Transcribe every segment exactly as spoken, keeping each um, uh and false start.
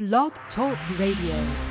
Blog Talk Radio.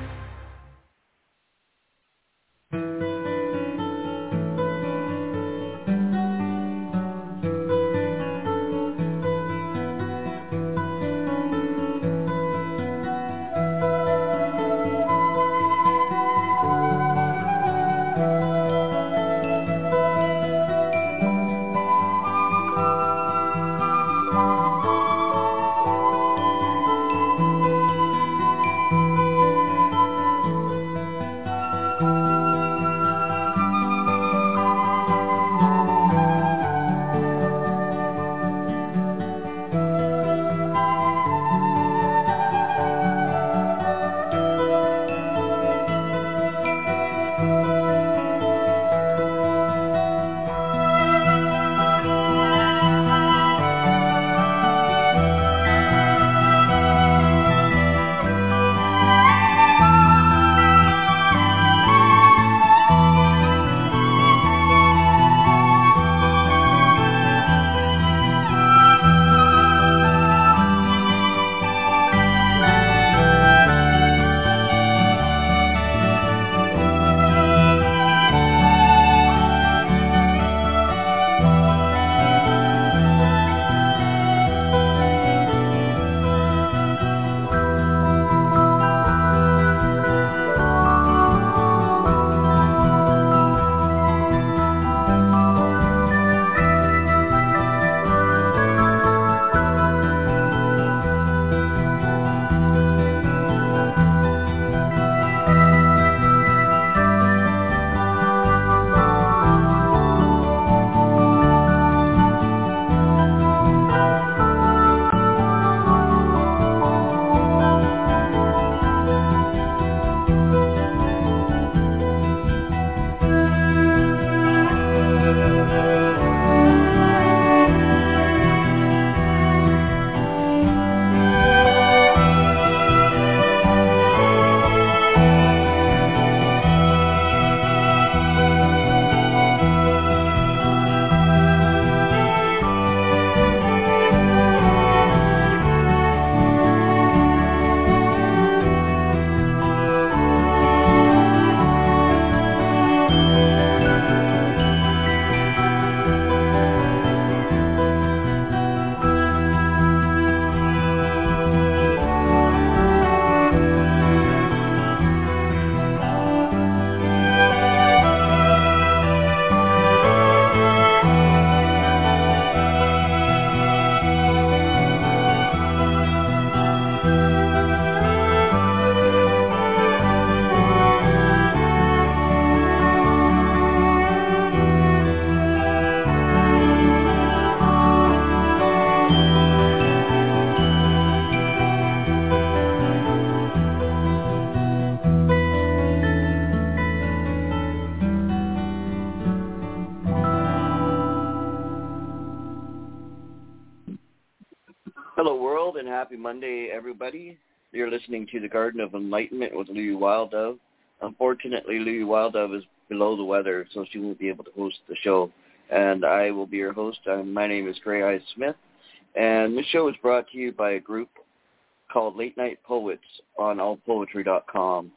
Hello, world, and happy Monday, everybody. You're listening to the Garden of Enlightenment with Louie Wildove. Unfortunately, Louie Wildove is below the weather, so she won't be able to host the show. And I will be your host. Um, my name is Gray Eyes Smith, and this show is brought to you by a group called Late Night Poets on all poetry dot com.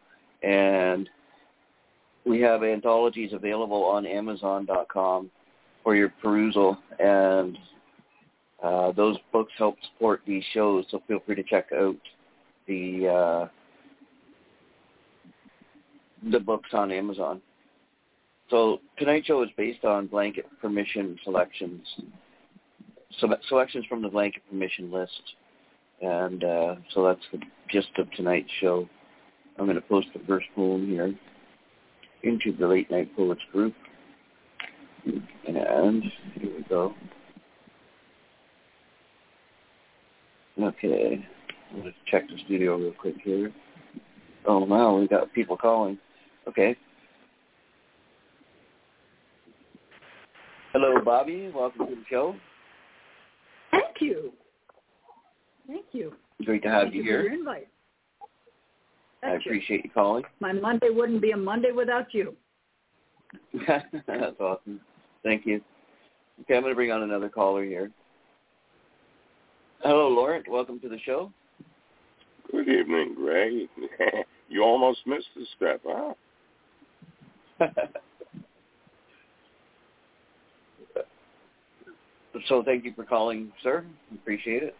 And we have anthologies available on amazon dot com for your perusal, and Uh, those books help support these shows, so feel free to check out the uh, the books on Amazon. So tonight's show is based on blanket permission selections, so selections from the blanket permission list, and uh, so that's the gist of tonight's show. I'm going to post the first poem here into the Late Night Poets group, and here we go. Okay, let's check the studio real quick here. Oh, wow, we got people calling. Okay. Hello, Bobby. Welcome to the show. Thank you. Thank you. Great to have Thank you, you here. For your invite. I Thank appreciate you. you calling. My Monday wouldn't be a Monday without you. That's awesome. Thank you. Okay, I'm going to bring on another caller here. Hello, Laurent. Welcome to the show. Good evening, Gray. You almost missed a step, huh? So thank you for calling, sir. Appreciate it.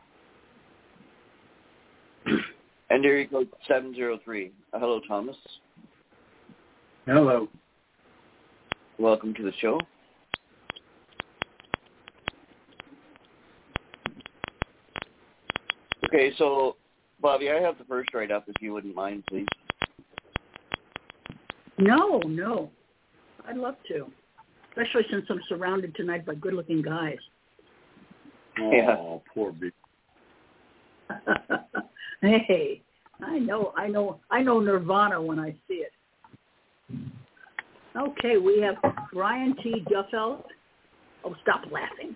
And there you go, seven zero three. Uh, hello, Thomas. Hello. Welcome to the show. Okay, so, Bobby, I have the first write-up, if you wouldn't mind, please. No, no. I'd love to, especially since I'm surrounded tonight by good-looking guys. Oh, yeah. poor B. Hey, I know, I know, I know Nirvana when I see it. Okay, we have Brian T. Duffeld. Oh, stop laughing.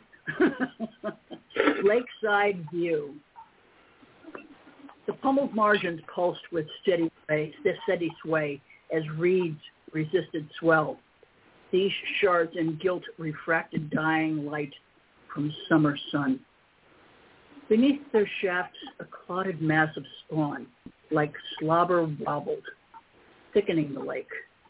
Lakeside View. The pummeled margins pulsed with steady sway, steady sway as reeds resisted swell. These shards in gilt refracted dying light from summer sun. Beneath their shafts, a clotted mass of spawn, like slobber wobbled, thickening the lake.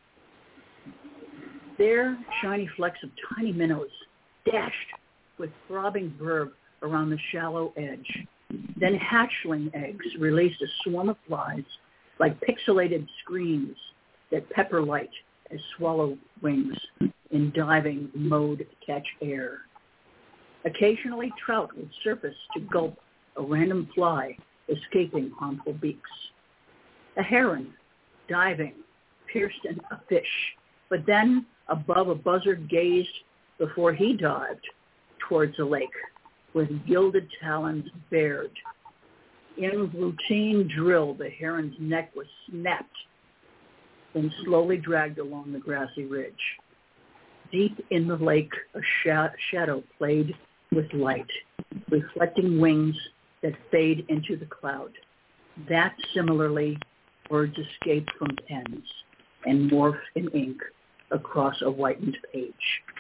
There, shiny flecks of tiny minnows dashed with throbbing verve around the shallow edge. Then hatchling eggs released a swarm of flies like pixelated screens that pepper light as swallow wings in diving mode catch air. Occasionally, trout would surface to gulp a random fly escaping harmful beaks. A heron, diving, pierced an, a fish, but then above a buzzard gazed before he dived towards the lake with gilded talons bared. In routine drill, the heron's neck was snapped, then slowly dragged along the grassy ridge. Deep in the lake, a sh- shadow played with light, reflecting wings that fade into the cloud. That similarly, words escape from pens and morph in ink across a whitened page.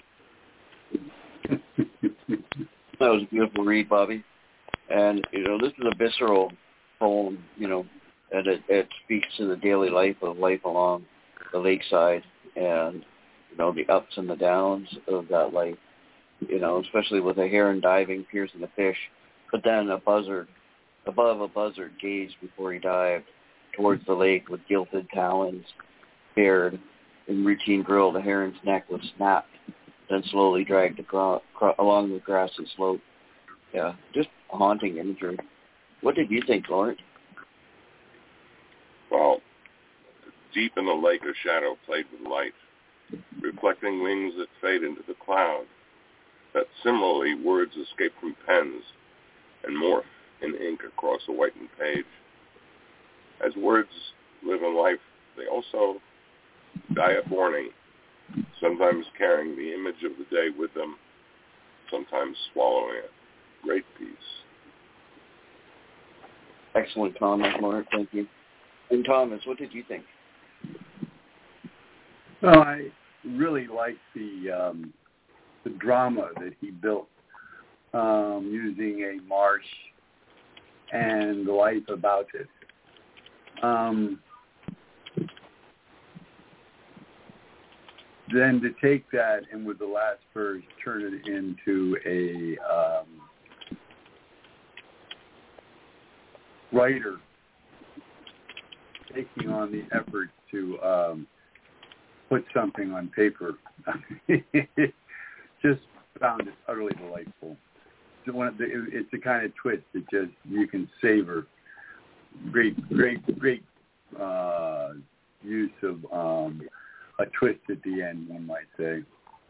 That was a beautiful read, Bobby. And, you know, this is a visceral poem, you know, and it, it speaks to the daily life of life along the lakeside and, you know, the ups and the downs of that life, you know, especially with a heron diving, piercing a fish, but then a buzzard, above a buzzard gazed before he dived towards the lake with gilded talons bared. In routine drill, the heron's neck was snapped, then slowly dragged across, along the grassy slope. Yeah, just haunting imagery. What did you think, Lawrence? Well, deep in the lake, a shadow played with light, reflecting wings that fade into the cloud. That similarly, words escape from pens and morph in ink across a whitened page. As words live in life, they also die at morning, sometimes carrying the image of the day with them, sometimes swallowing it. Great piece. Excellent comment, Lawrence. Thank you. And Thomas, what did you think? Well, I really liked the um, the drama that he built um, using a marsh and the life about it. Um, then to take that and with the last verse turn it into a um, writer taking on the effort to um, put something on paper. Just found it utterly delightful. It's the kind of twist that just you can savor. Great, great, great uh, use of um, a twist at the end, one might say.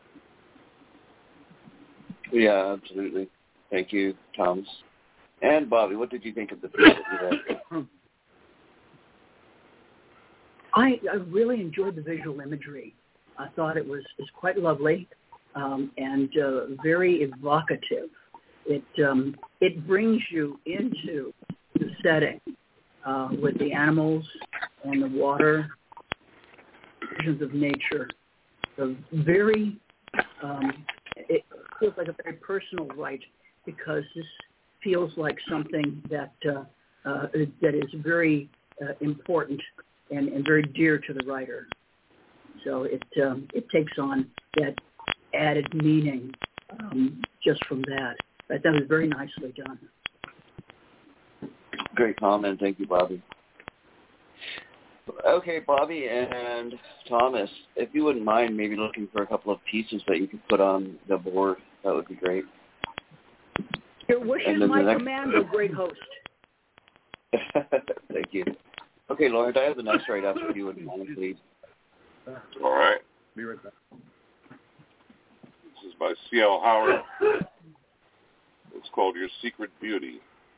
Yeah, absolutely. Thank you, Thomas. And Bobby, what did you think of the piece that you read? I, I really enjoyed the visual imagery. I thought it was, was quite lovely um, and uh, very evocative. It um, it brings you into the setting uh, with the animals and the water, visions of nature. The very um, it feels like a very personal write because this feels like something that uh, uh, that is very uh, important and, and very dear to the writer. So it um, it takes on that added meaning um, just from that. I thought it was very nicely done. Great comment. Thank you, Bobby. Okay, Bobby and Thomas, if you wouldn't mind maybe looking for a couple of pieces that you could put on the board, that would be great. Your wish is my next... command, you great host. Thank you. Okay, Lord, I have the next right after you wouldn't mind, please. All right. Be right back. This is by C L Howard. It's called Your Secret Beauty.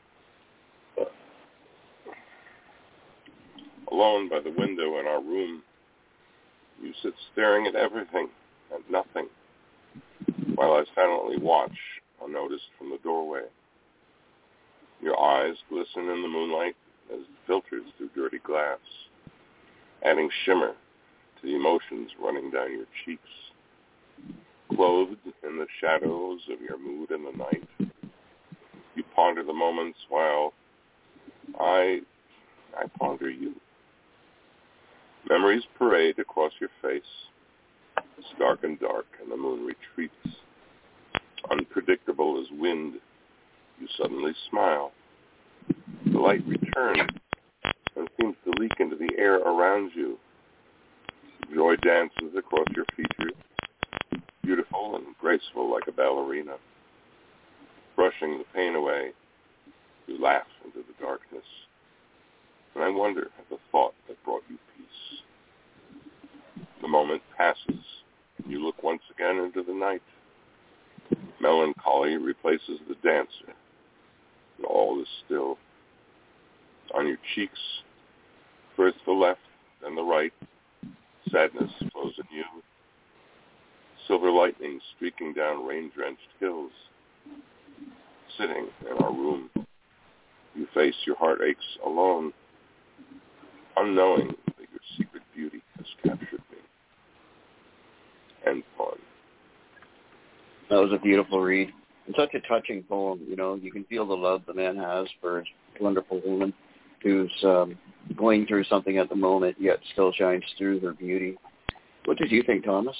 Alone by the window in our room, you sit staring at everything and nothing, while I silently watch, unnoticed from the doorway. Your eyes glisten in the moonlight as it filters through dirty glass, adding shimmer to the emotions running down your cheeks. Clothed in the shadows of your mood in the night, you ponder the moments while I, I ponder you. Memories parade across your face. It's dark and dark, and the moon retreats. Unpredictable as wind, you suddenly smile. The light returns and seems to leak into the air around you. Joy dances across your features, beautiful and graceful like a ballerina. Brushing the pain away, you laugh into the darkness. And I wonder at the thought that brought you peace. The moment passes, and you look once again into the night. Melancholy replaces the dancer, and all is still. On your cheeks, first the left, then the right, sadness flows in you. Silver lightning streaking down rain-drenched hills. Sitting in our room, you face your heartaches alone, unknowing that your secret beauty has captured me. End poem. That was a beautiful read. And such a touching poem. You know, you can feel the love the man has for his wonderful woman who's um, going through something at the moment, yet still shines through her beauty. What did you think, Thomas?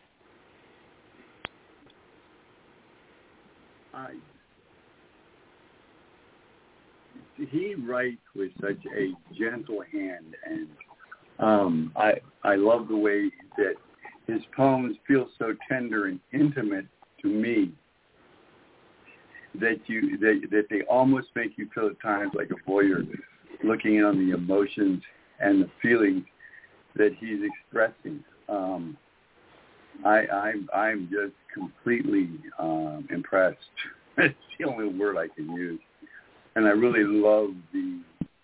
I, he writes with such a gentle hand, and um, I I love the way that his poems feel so tender and intimate to me that you that, that they almost make you feel at times like a voyeur, looking in on the emotions and the feelings that he's expressing. Um, I, I'm I'm just completely um, impressed. It's the only word I can use, and I really love the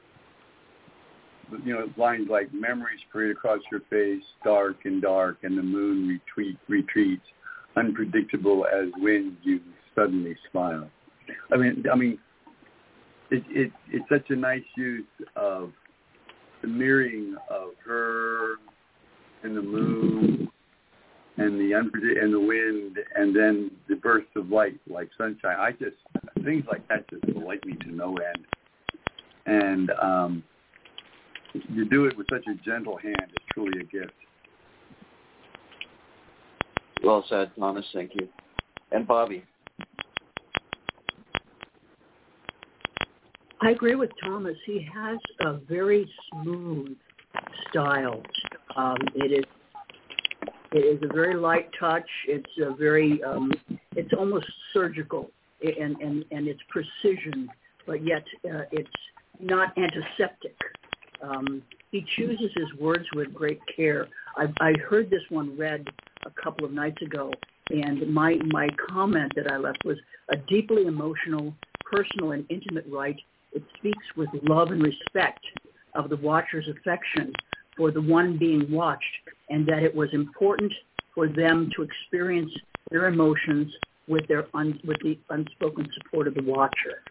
you know lines like memories parade across your face, dark and dark, and the moon retreat retreats, unpredictable as wind. You suddenly smile. I mean, I mean, it, it it's such a nice use of the mirroring of her and the moon and the unpredict and the wind, and then the bursts of light like sunshine. I just things like that just delight me to no end. And um, you do it with such a gentle hand. It's truly a gift. Well said, Thomas. Thank you. And Bobby. I agree with Thomas. He has a very smooth style. Um, it is it is a very light touch. It's a very um, it's almost surgical and, and, and it's precision, but yet uh, it's not antiseptic. Um, he chooses his words with great care. I, I heard this one read a couple of nights ago, and my my comment that I left was a deeply emotional, personal, and intimate right. It speaks with love and respect of the watcher's affection for the one being watched, and that it was important for them to experience their emotions with their un, with the unspoken support of the watcher.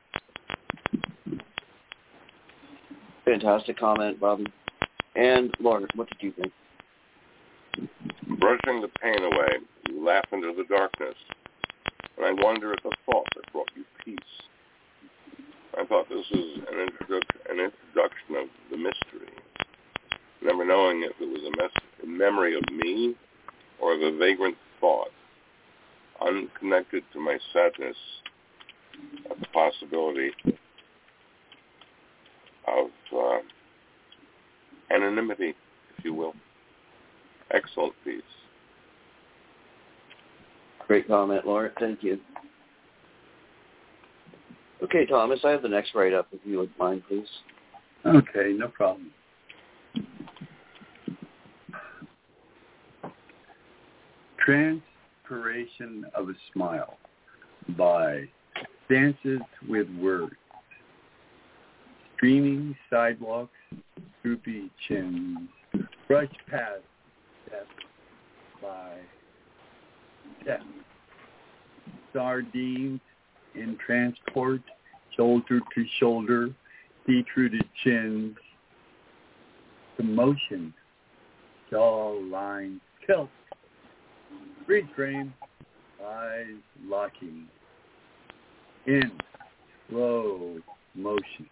Fantastic comment, Bobby. And Lauren, what did you think? Brushing the pain away, you laugh into the darkness, and I wonder at the thought that brought you peace. I thought this was an, introdu- an introduction of the mystery, never knowing if it was a, mes- a memory of me or of a vagrant thought, unconnected to my sadness at the possibility of uh, anonymity, if you will. Excellent piece. Great comment, Lawrence. Thank you. Okay, Thomas, I have the next write-up, if you would mind, please. Okay, no problem. Transpiration of a Smile by Dances with Words. Streaming sidewalks, droopy chins, brush past step by step. Sardines in transport, shoulder to shoulder, detruded chins, commotion, jaw line tilt, freeze frame, eyes locking, in slow motion.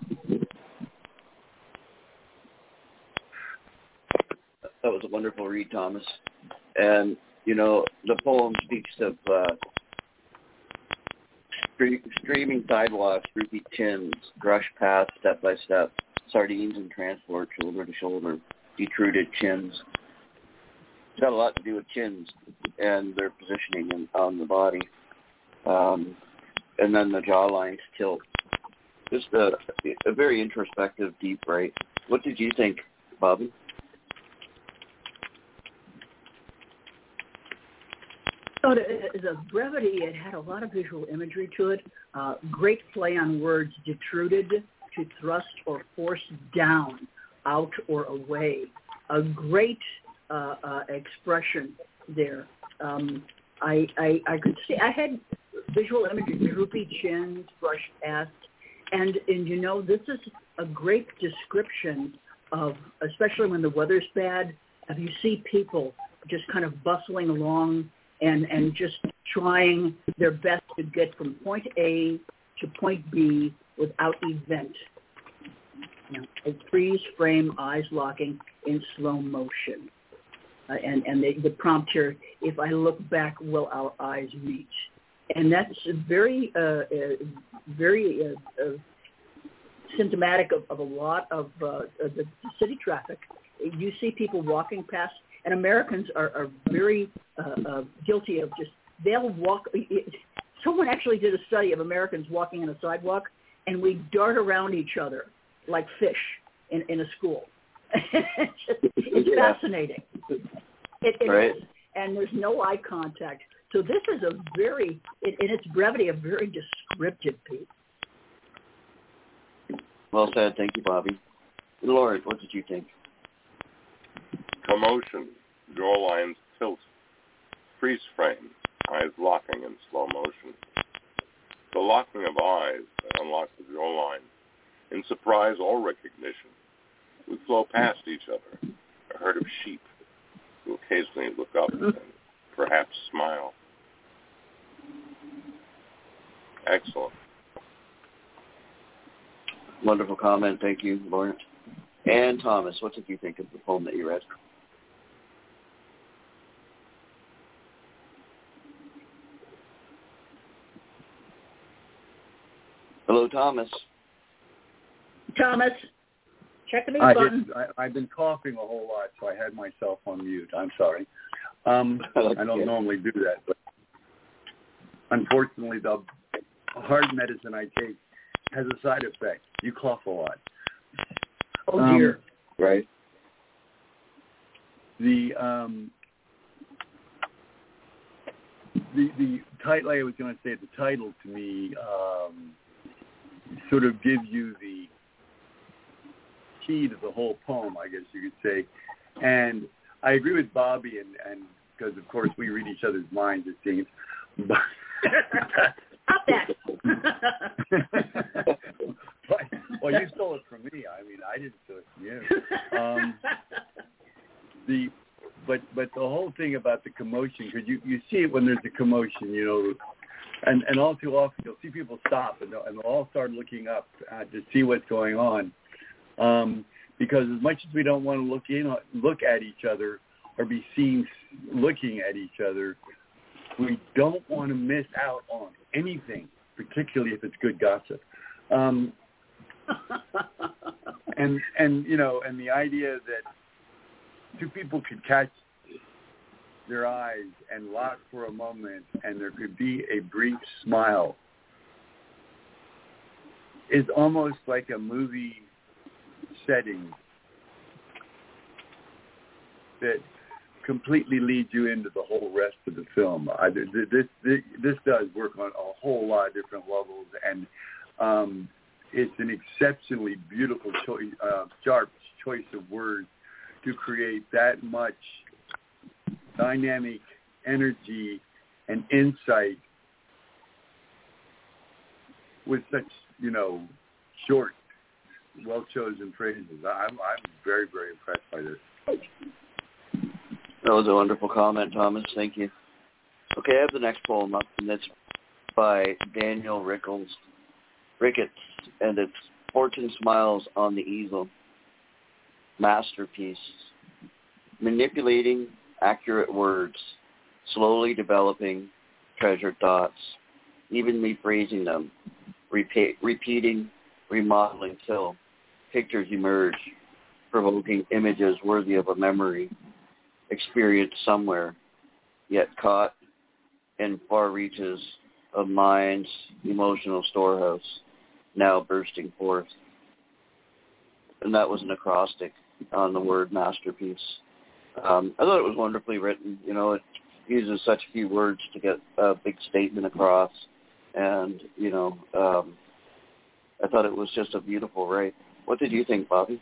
That was a wonderful read, Thomas. And, you know, the poem speaks of uh, streaming sidewalks, droopy chins, brush past step by step, sardines in transport, shoulder to shoulder, detruded chins. It's got a lot to do with chins and their positioning in, on the body. Um, and then the jawlines tilt. Just a, a very introspective, deep write. What did you think, Bobby? So as a brevity, it had a lot of visual imagery to it. Uh, great play on words, detruded, to thrust or force down, out or away. A great uh, uh, expression there. Um, I, I I could see, I had visual imagery, droopy chins, brush past, and, and you know, this is a great description of, especially when the weather's bad, if you see people just kind of bustling along and, and just trying their best to get from point A to point B without event. You know, a freeze frame, eyes locking in slow motion. Uh, and and the, the prompt here, if I look back, will our eyes meet? And that's very, uh, uh, very uh, uh, symptomatic of, of a lot of uh, the city traffic. You see people walking past, and Americans are, are very uh, uh, guilty of just, they'll walk. Someone actually did a study of Americans walking on a sidewalk, and we dart around each other like fish in, in a school. it's just, it's yeah. fascinating. It, it right. is. And there's no eye contact. So this is a very, in, in its brevity, a very descriptive piece. Well said. Thank you, Bobby. Lord, what did you think? Commotion, jawlines tilt, freeze frame, eyes locking in slow motion. The locking of eyes that unlocks the jawline. In surprise or recognition, we flow past each other, a herd of sheep who occasionally look up and perhaps smile. Excellent. Wonderful comment. Thank you, Lawrence. And Thomas, what did you think of the poem that you read? Hello, Thomas. Thomas, check the mute I button. hit, I, I've been coughing a whole lot, so I had myself on mute. I'm sorry. Um, I don't normally do that, but unfortunately, the hard medicine I take has a side effect. You cough a lot. Oh, um, dear. Right. The um, the the title, I was going to say, the title to me um, sort of gives you the key to the whole poem, I guess you could say. And I agree with Bobby, and, and because, of course, we read each other's minds, it seems. But Stop that. but, well, you stole it from me. I mean, I didn't steal it from you. Um, the but but the whole thing about the commotion, because you, you see it when there's a commotion, you know, and, and all too often you'll see people stop and they'll, and they'll all start looking up uh, to see what's going on. Um, because as much as we don't want to look in, look at each other or be seen looking at each other, we don't want to miss out on anything, particularly if it's good gossip. Um, and, and, you know, and the idea that two people could catch their eyes and lock for a moment and there could be a brief smile is almost like a movie setting that completely leads you into the whole rest of the film. I, this, this this does work on a whole lot of different levels, and um, it's an exceptionally beautiful choice, uh, sharp choice of words to create that much dynamic energy and insight with such, you know, short, well-chosen phrases. I'm, I'm very, very impressed by this. That was a wonderful comment, Thomas. Thank you. Okay, I have the next poem up, and it's by Daniel Rickles, Ricketts, and it's Fortune Smiles on the Easel. Masterpiece. Manipulating accurate words, slowly developing treasured thoughts, evenly phrasing them, repeat, repeating, remodeling till pictures emerge, provoking images worthy of a memory, experienced somewhere, yet caught in far reaches of mind's emotional storehouse, now bursting forth. And that was an acrostic on the word masterpiece. Um, I thought it was wonderfully written. You know, it uses such few words to get a big statement across. And, you know, um, I thought it was just a beautiful write. What did you think, Bobby?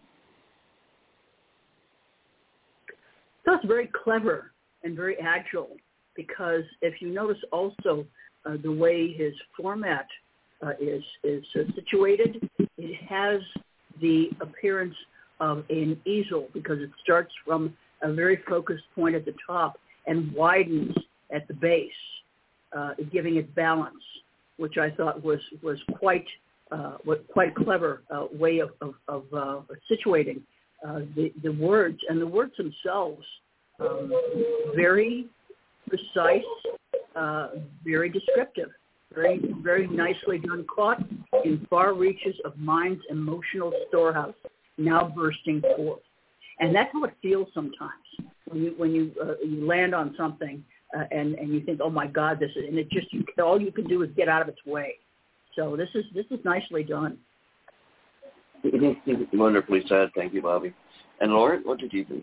That's very clever and very agile, because if you notice also uh, the way his format uh, is is uh, situated, it has the appearance of an easel because it starts from a very focused point at the top and widens at the base, uh, giving it balance, which I thought was was quite uh, quite a clever uh, way of of, of uh, situating uh, the the words, and the words themselves um, very precise, uh, very descriptive, very very nicely done. Caught in far reaches of mind's emotional storehouse, now bursting forth. And that's how it feels sometimes when you when you uh, you land on something uh, and and you think, oh my God, this is, and it just you, all you can do is get out of its way. So this is this is nicely done. Wonderfully said, thank you, Bobby. And Lauren, what did you think?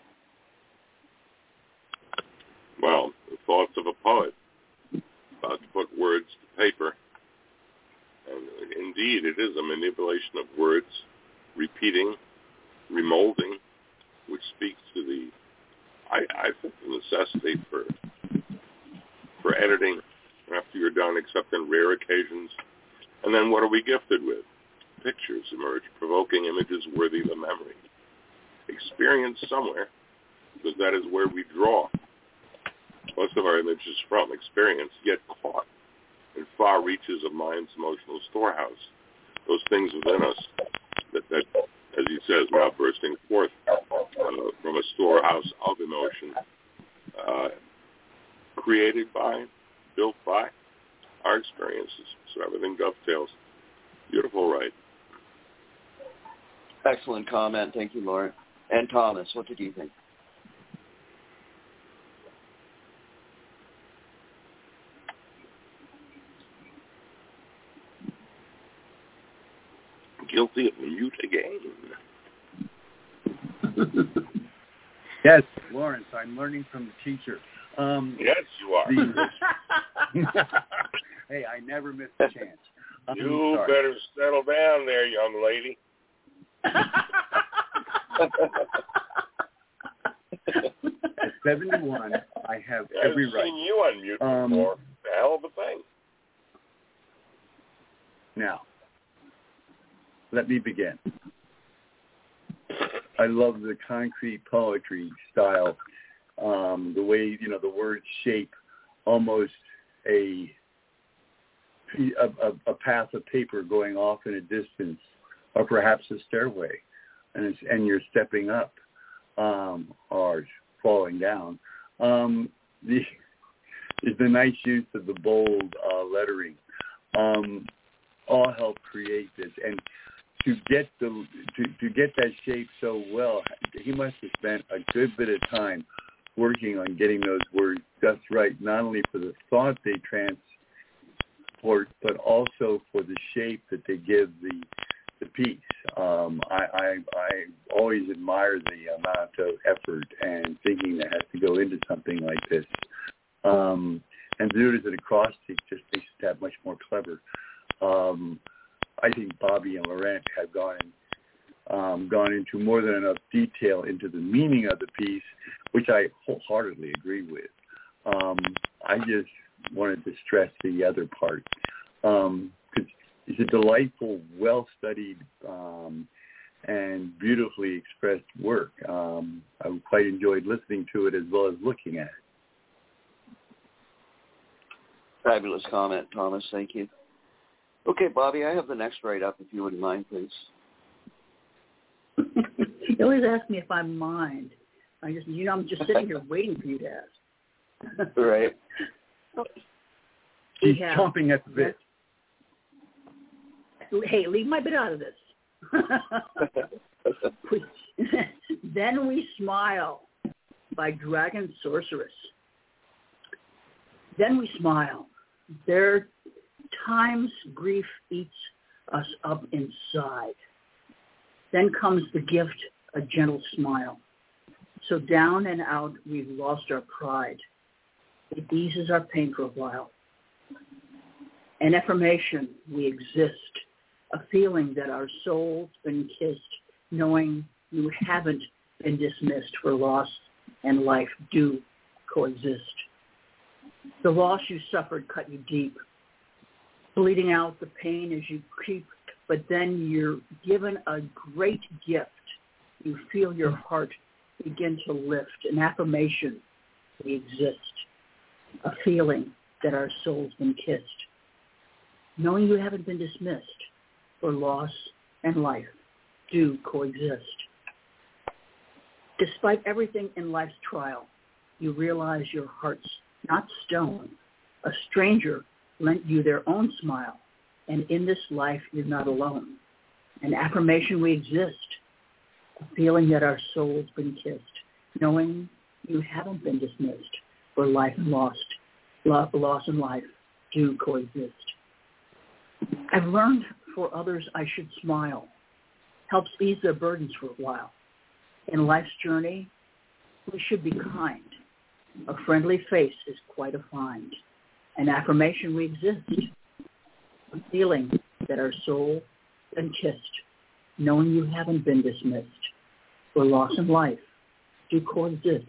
Well, the thoughts of a poet about to put words to paper, and indeed, it is a manipulation of words, repeating, remolding, which speaks to the, I, I think, the necessity for for editing after you're done, except in rare occasions. And then what are we gifted with? Pictures emerge, provoking images worthy of a memory. Experience somewhere, because that is where we draw most of our images from, experience, yet caught in far reaches of mind's emotional storehouse. Those things within us that, that as he says, now bursting forth uh, from a storehouse of emotion, uh, created by, built by our experiences. So everything dovetails. Beautiful, right? Excellent comment. Thank you, Lauren. And Thomas, what did you think? Guilty of mute again. Yes, Lawrence, I'm learning from the teacher. Um, yes, you are. The, hey, I never miss a chance. I'm you sorry. better settle down there, young lady. At seventy-one, I have I've every right. I've seen you on mute um, before. It's a hell of a thing. Now, let me begin. I love the concrete poetry style, um, the way, you know, the words shape almost a a, a, a path of paper going off in a distance, or perhaps a stairway, and it's, and you're stepping up um, or falling down. Um, the is the nice use of the bold uh, lettering. Um, all help create this, and to get the to, to get that shape so well, he must have spent a good bit of time working on getting those words just right, not only for the thought they transport, but also for the shape that they give the the piece. Um, I, I I always admire the amount of effort and thinking that has to go into something like this. Um, and to do it as an acrostic just makes it that much more clever. Um, I think Bobby and Laurent have gone um, gone into more than enough detail into the meaning of the piece, which I wholeheartedly agree with. Um, I just wanted to stress the other part. Um, 'cause it's a delightful, well-studied, um, and beautifully expressed work. Um, I quite enjoyed listening to it as well as looking at it. Fabulous comment, Thomas. Thank you. Okay, Bobby, I have the next write-up, if you wouldn't mind, please. You always ask me if I mind. I just, you know, I'm just sitting here waiting for you to ask. Right. He's Yeah. chomping at the bit. Hey, leave my bit out of this. Then We Smile by Dragon Sorceress. Then we smile. There are times grief eats us up inside. Then comes the gift, a gentle smile. So down and out we've lost our pride. It eases our pain for a while. An affirmation we exist, a feeling that our soul's been kissed, knowing you haven't been dismissed, for loss and life do coexist. The loss you suffered cut you deep, bleeding out the pain as you creep, but then you're given a great gift. You feel your heart begin to lift, an affirmation we exist, a feeling that our soul's been kissed, knowing you haven't been dismissed, for loss and life do coexist. Despite everything in life's trial, you realize your heart's not stone. A stranger lent you their own smile, and in this life you're not alone. An affirmation we exist, a feeling that our soul's been kissed, knowing you haven't been dismissed, for life and lost, love, loss and life do coexist. I've learned for others I should smile, helps ease their burdens for a while. In life's journey, we should be kind. A friendly face is quite a find. An affirmation we exist, a feeling that our soul been kissed, knowing you haven't been dismissed, for loss and life do coexist.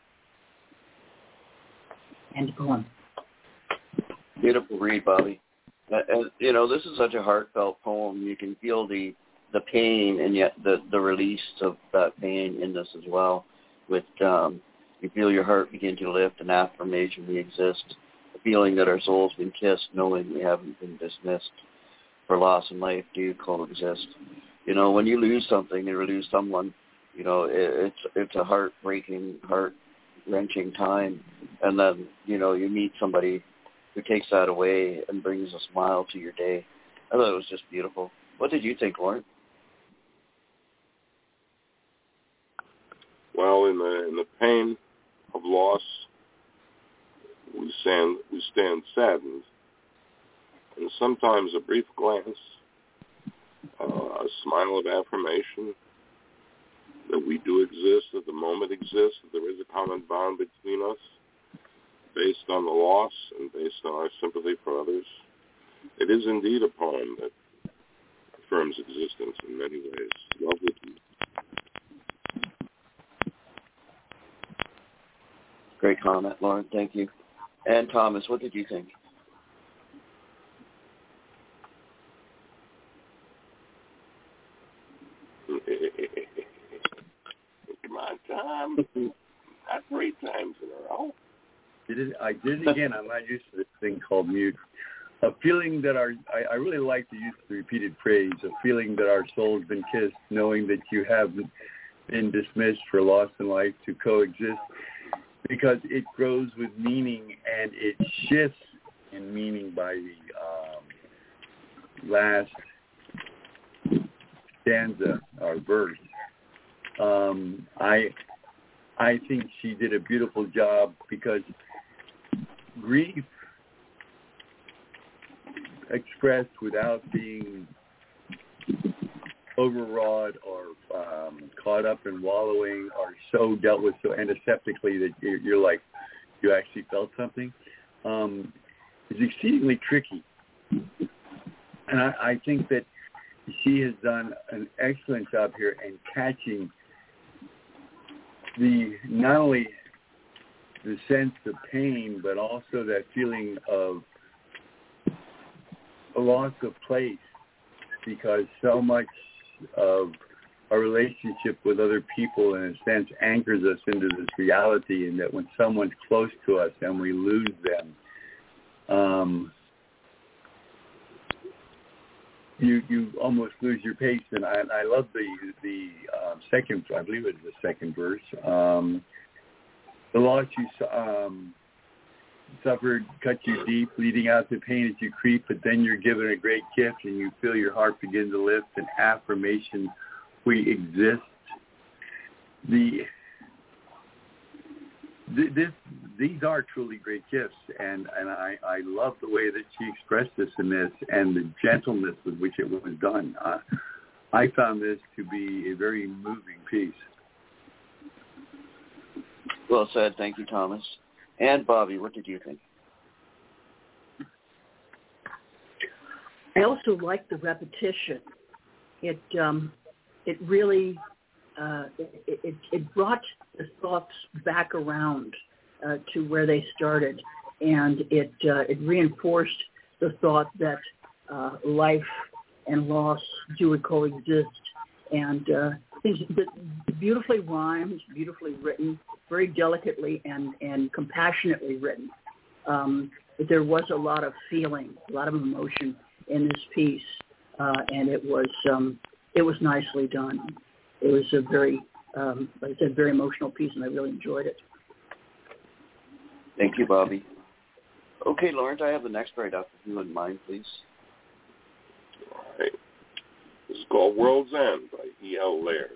End poem. Beautiful read, Bobby. Uh, and, you know, this is such a heartfelt poem. You can feel the the pain and yet the, the release of that pain in this as well. With um, you feel your heart begin to lift, an affirmation we exist, a feeling that our soul's been kissed, knowing we haven't been dismissed, for loss and life do coexist. You know, when you lose something or lose someone, you know, it, it's it's a heartbreaking, heart-wrenching time. And then, you know, you meet somebody who takes that away and brings a smile to your day. I thought it was just beautiful. What did you think, Lauren? Well, in the in the pain of loss, we stand we stand saddened, and sometimes a brief glance, uh, a smile of affirmation that we do exist, that the moment exists, that there is a common bond between us, based on the loss and based on our sympathy for others. It is indeed a poem that affirms existence in many ways. Lovely. Great comment, Lauren. Thank you. And Thomas, what did you think? Come on, Tom. Not three times in a row. Did it, I did it again. I'm not used to this thing called mute. a feeling that our, I, I really like to use the repeated phrase, a feeling that our soul's been kissed, knowing that you have been dismissed for loss in life to coexist, because it grows with meaning and it shifts in meaning by the um, last stanza or verse. Um, I I think she did a beautiful job, because grief expressed without being overwrought or um, caught up in wallowing or so dealt with so antiseptically that you're, you're like, you actually felt something, um, is exceedingly tricky. And I, I think that she has done an excellent job here in catching the, not only the sense of pain, but also that feeling of a loss of place, because so much of our relationship with other people, in a sense, anchors us into this reality, and that when someone's close to us and we lose them, um, you you almost lose your pace. And I, I love the the uh, second, I believe it's the second verse. Um, the loss you um, suffered cut you deep, leading out the pain as you creep, but then you're given a great gift and you feel your heart begin to lift, an affirmation we exist. The this these are truly great gifts, and, and I, I love the way that she expressed this in this and the gentleness with which it was done. Uh, I found this to be a very moving piece. Well said. Thank you, Thomas. And Bobby, what did you think? I also like the repetition. It um, it really uh, it, it, it brought the thoughts back around uh, to where they started, and it uh, it reinforced the thought that uh, life and loss do coexist. And uh, things that beautifully rhymed, beautifully written, very delicately and, and compassionately written. Um, but there was a lot of feeling, a lot of emotion in this piece, uh, and it was um, it was nicely done. It was a very, um, like I said, very emotional piece, and I really enjoyed it. Thank you, Bobby. Okay, Lawrence, I have the next write up, if you wouldn't mind, please. All right. This is called World's End by E L Laird.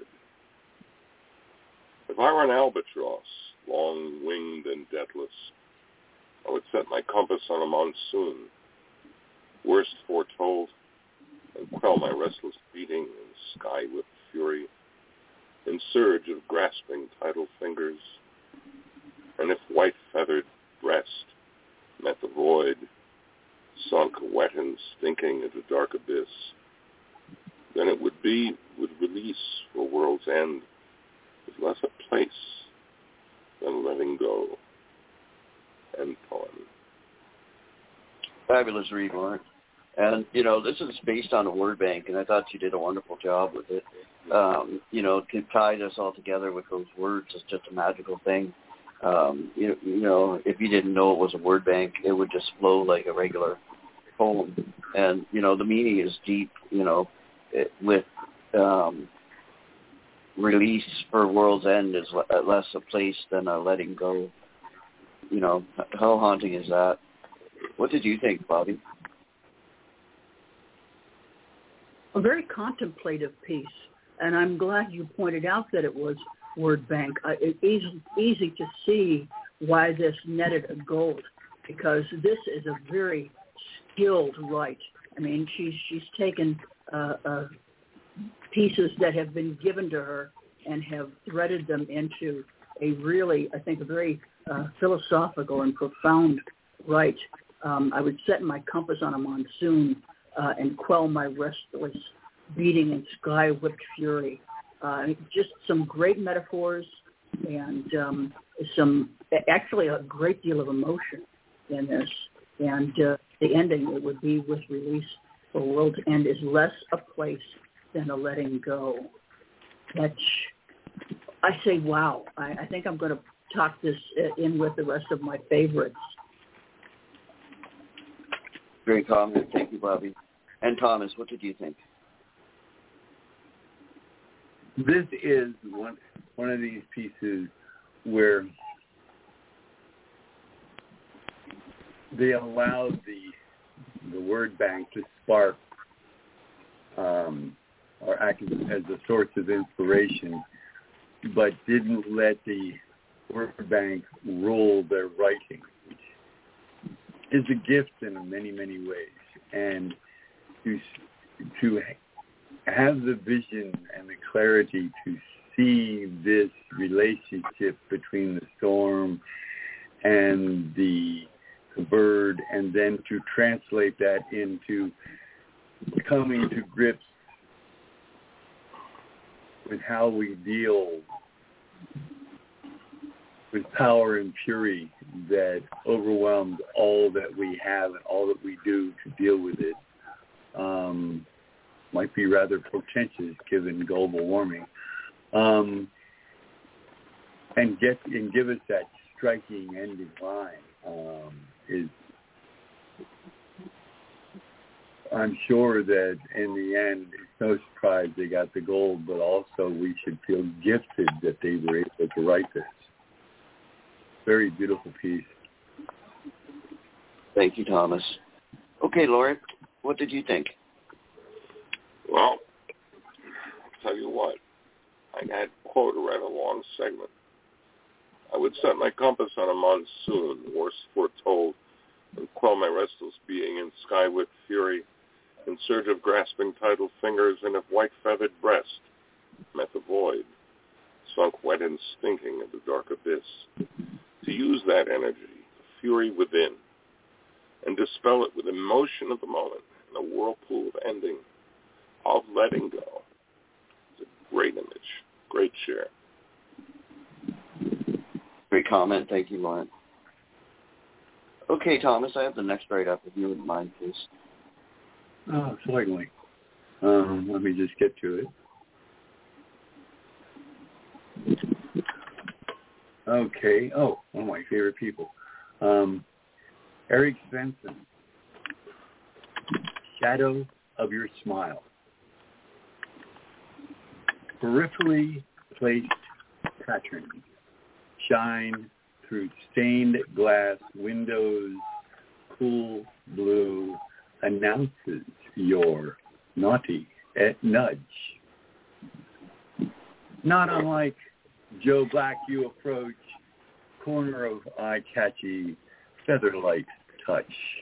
If I were an albatross, long-winged and deathless, I would set my compass on a monsoon, worst foretold, and quell my restless beating in sky-whipped fury, in surge of grasping tidal fingers. And if white-feathered breast met the void, sunk wet and stinking into dark abyss, then it would be with release for world's end, with less a place than letting go. End poem. Fabulous read, Lawrence. And, you know, this is based on a word bank, and I thought you did a wonderful job with it. Um, you know, to tie this all together with those words is just a magical thing. Um, you, you know, if you didn't know it was a word bank, it would just flow like a regular poem. And, you know, the meaning is deep, you know, it, with um, release for world's end is le- less a place than a letting go. You know, how haunting is that? What did you think, Bobby? A very contemplative piece, and I'm glad you pointed out that it was word bank. Uh, it's easy, easy to see why this netted a gold, because this is a very skilled write. I mean, she's she's taken uh, uh, pieces that have been given to her and have threaded them into a really, I think, a very uh, philosophical and profound write. Um, I would set my compass on a monsoon uh, and quell my restless beating in sky-whipped fury. Uh, just some great metaphors and um, some, actually a great deal of emotion in this. And uh, the ending, it would be with release for world's end is less a place than a letting go. That's, I say, wow. I, I think I'm going to talk this in with the rest of my favorites. Great comment. Thank you, Bobby. And Thomas, what did you think? This is one one of these pieces where they allowed the the word bank to spark um, or act as a source of inspiration, but didn't let the word bank rule their writing, which is a gift in many, many ways. And to to have the vision and the clarity to see this relationship between the storm and the, the bird, and then to translate that into coming to grips with how we deal with power and fury that overwhelms all that we have and all that we do to deal with it. Um, might be rather portentous given global warming, um, and get and give us that striking ending line um, is. I'm sure that in the end, it's no surprise they got the gold, but also we should feel gifted that they were able to write this. Very beautiful piece. Thank you, Thomas. Okay, Laura, what did you think? Well, I'll tell you what. I had quote to write a long segment. I would set my compass on a monsoon, worse foretold, and quell my restless being in skyward fury, in search of grasping tidal fingers and of white-feathered breast, met the void, sunk wet and stinking in the dark abyss. To use that energy, the fury within, and dispel it with emotion of the moment in a whirlpool of ending, of letting go. It's a great image, great share. Great comment. Thank you, Lauren. Okay, Thomas, I have the next write-up, if you wouldn't mind, please. Oh, certainly. Um, let me just get to it. Okay. Oh, one of my favorite people. Um, Eric Svensson. Shadow of your smile. Peripherally placed patterns shine through stained glass windows. Cool blue announces your naughty nudge. Not unlike Joe Black, you approach, corner of eye-catchy, feather-light touch.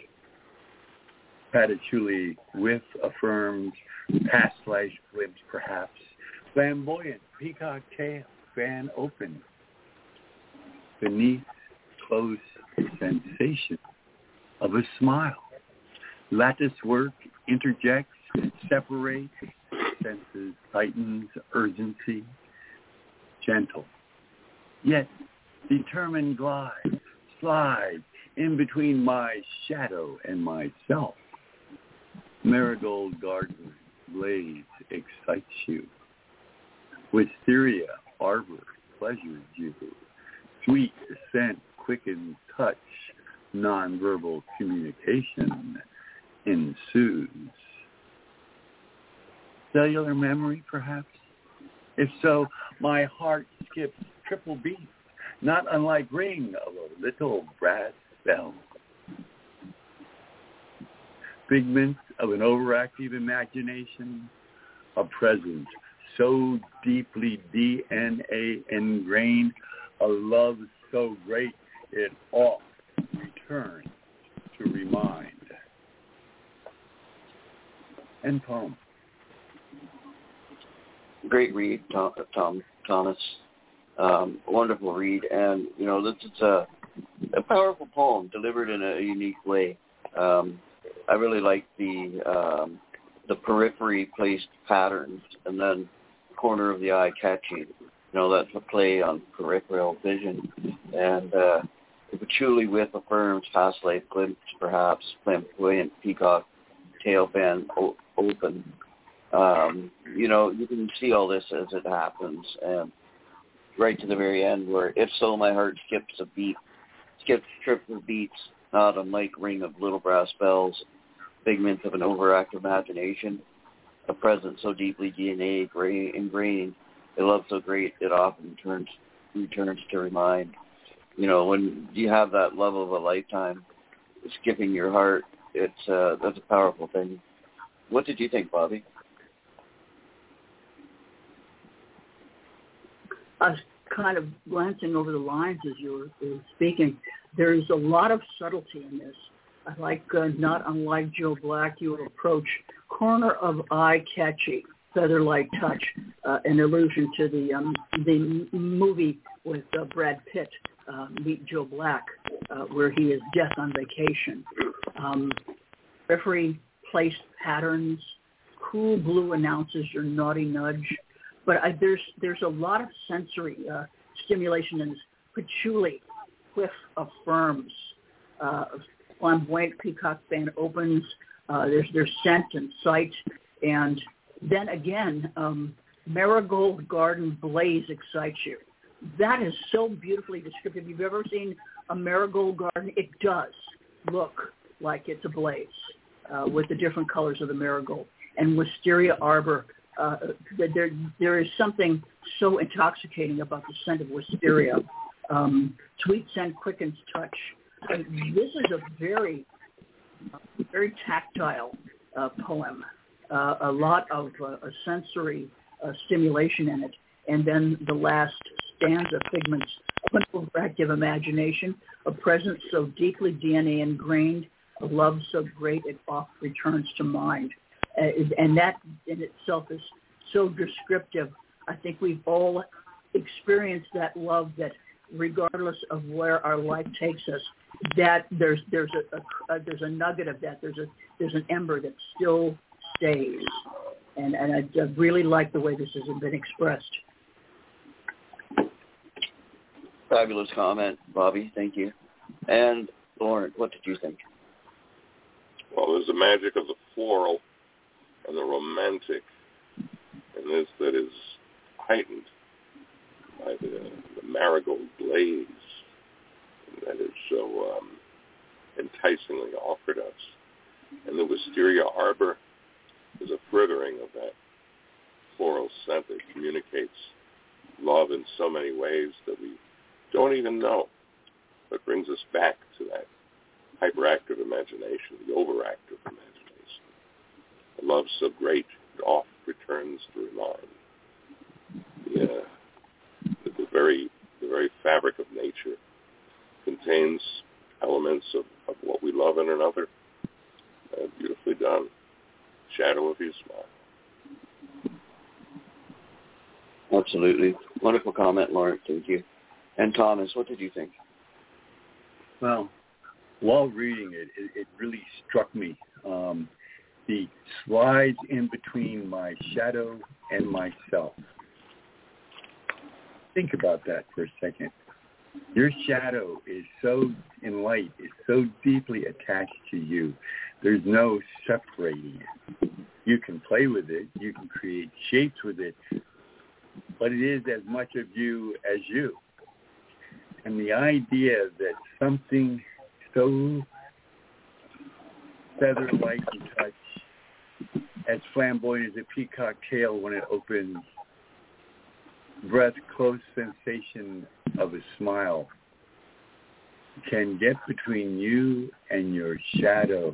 Patchouli whiff affirms, past-life glimpse perhaps, flamboyant peacock tail, fan open. Beneath close sensation of a smile. Lattice work interjects, separates, senses tightens urgency. Gentle, yet determined glide, slide in between my shadow and myself. Marigold garden blaze excites you. Wisteria arbor pleasures you. Sweet scent quickens touch. Nonverbal communication ensues. Cellular memory, perhaps? If so, my heart skips triple beats, not unlike ring of a little brass bell. Figments of an overactive imagination, a presence so deeply D N A ingrained, a love so great it oft returns to remind. End poem. Great read, Tom, Tom Thomas. Um, wonderful read, and you know this is a, a powerful poem delivered in a unique way. Um, I really like the um, the periphery placed patterns, and then corner of the eye catchy. You know, that's a play on peripheral vision, and uh, the patchouli whiff affirms past life glimpse, perhaps flamboyant peacock tail fan o- open. Um, you know, you can see all this as it happens, and right to the very end where, if so, my heart skips a beat, skips triple beats, not unlike ring of little brass bells. figments of an overactive imagination, a presence so deeply D N A ingrained, a love so great it often returns, returns to remind. You know, when you have that love of a lifetime skipping your heart, it's uh, that's a powerful thing. What did you think, Bobby? I was kind of glancing over the lines as you were, you were speaking. There's a lot of subtlety in this. I like, uh, not unlike Joe Black, you approach corner of eye catchy, feather-light touch, uh, an allusion to the um, the movie with uh, Brad Pitt, uh, Meet Joe Black, uh, where he is death on vacation. Um, referee placed patterns, cool blue announces your naughty nudge. But I, there's there's a lot of sensory uh, stimulation in this. Patchouli, whiff affirms. Uh, flamboyant peacock fan opens. Uh, there's there's scent and sight, and then again, um, marigold garden blaze excites you. That is so beautifully descriptive. If you've ever seen a marigold garden, it does look like it's a blaze uh, with the different colors of the marigold. And Wisteria arbor. Uh, there, there is something so intoxicating about the scent of wisteria. Um, sweet scent quickens touch. And this is a very, very tactile uh, poem. Uh, a lot of uh, a sensory uh, stimulation in it. And then the last stanza, figments, overactive imagination, a presence so deeply D N A ingrained, a love so great it oft returns to mind. Uh, and that in itself is so descriptive. I think we've all experienced that love that regardless of where our life takes us, that there's there's a, a, a there's a nugget of that. There's a there's an ember that still stays. And and I, I really like the way this has been expressed. Fabulous comment, Bobby. Thank you. And Lauren, what did you think? Well, there's the magic of the floral and the romantic in this that is heightened by the, the marigold blaze that is so um, enticingly offered us. And the wisteria arbor is a furthering of that floral scent that communicates love in so many ways that we don't even know, but brings us back to that hyperactive imagination, the overactive imagination. A love so great it oft returns to remind. The, uh, the, the very the very fabric of nature contains elements of, of what we love in another. Uh, beautifully done. Shadow of your smile. Absolutely. Wonderful comment, Lauren. Thank you. And Thomas, what did you think? Well, while reading it, it, it really struck me. Um, the slides in between my shadow and myself. Think about that for a second. Your shadow is so, in light, is so deeply attached to you. There's no separating it. You can play with it. You can create shapes with it. But it is as much of you as you. And the idea that something so feather-like in touch, as flamboyant as a peacock tail when it opens, breath, close sensation of a smile, can get between you and your shadow.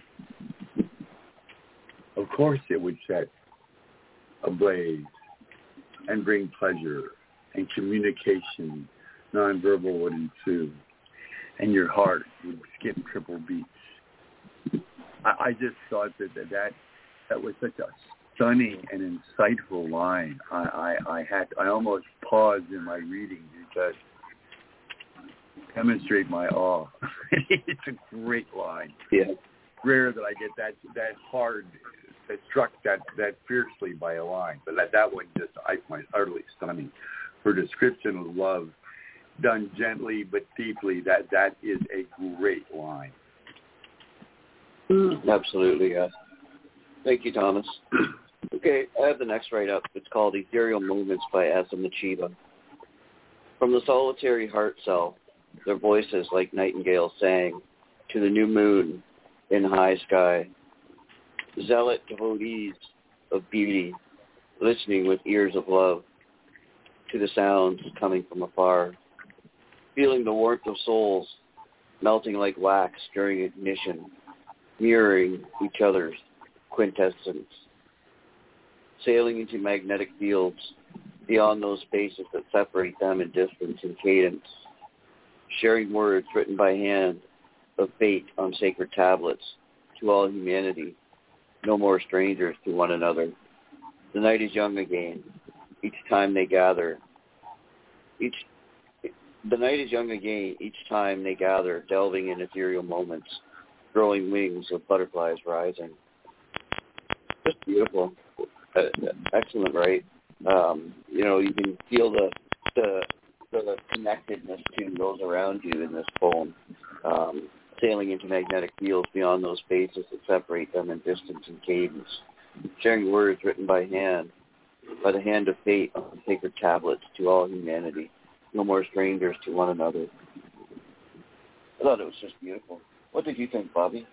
Of course it would set ablaze and bring pleasure and communication. Nonverbal would ensue, and your heart would skip triple beats. I, I just thought that, that that that was such a stunning and insightful line. I, I, I had I almost paused in my reading because demonstrate my awe. It's a great line. Yeah. Rare that I get that that hard, that struck that that fiercely by a line, but that that one just I find utterly stunning. Her description of love, done gently but deeply, that that is a great line. Absolutely, yes. Thank you, Thomas. Okay, I have the next write-up. It's called Ethereal Movements by Asa Machiba. From the solitary heart cell, their voices like nightingales sang to the new moon in high sky. zealot devotees of beauty, listening with ears of love to the sounds coming from afar, feeling the warmth of souls melting like wax during ignition, mirroring each other's quintessence, sailing into magnetic fields beyond those spaces that separate them in distance and cadence, sharing words written by hand of fate on sacred tablets to all humanity, no more strangers to one another. The night is young again, each time they gather. Each The night is young again, each time they gather, delving in ethereal moments, growing wings of butterflies rising. Just beautiful. Uh, excellent, right? Um, you know, you can feel the, the the connectedness to those around you in this poem, um, sailing into magnetic fields beyond those spaces that separate them in distance and cadence, sharing words written by hand, by the hand of fate on sacred tablets to all humanity, no more strangers to one another. I thought it was just beautiful. What did you think, Bobby?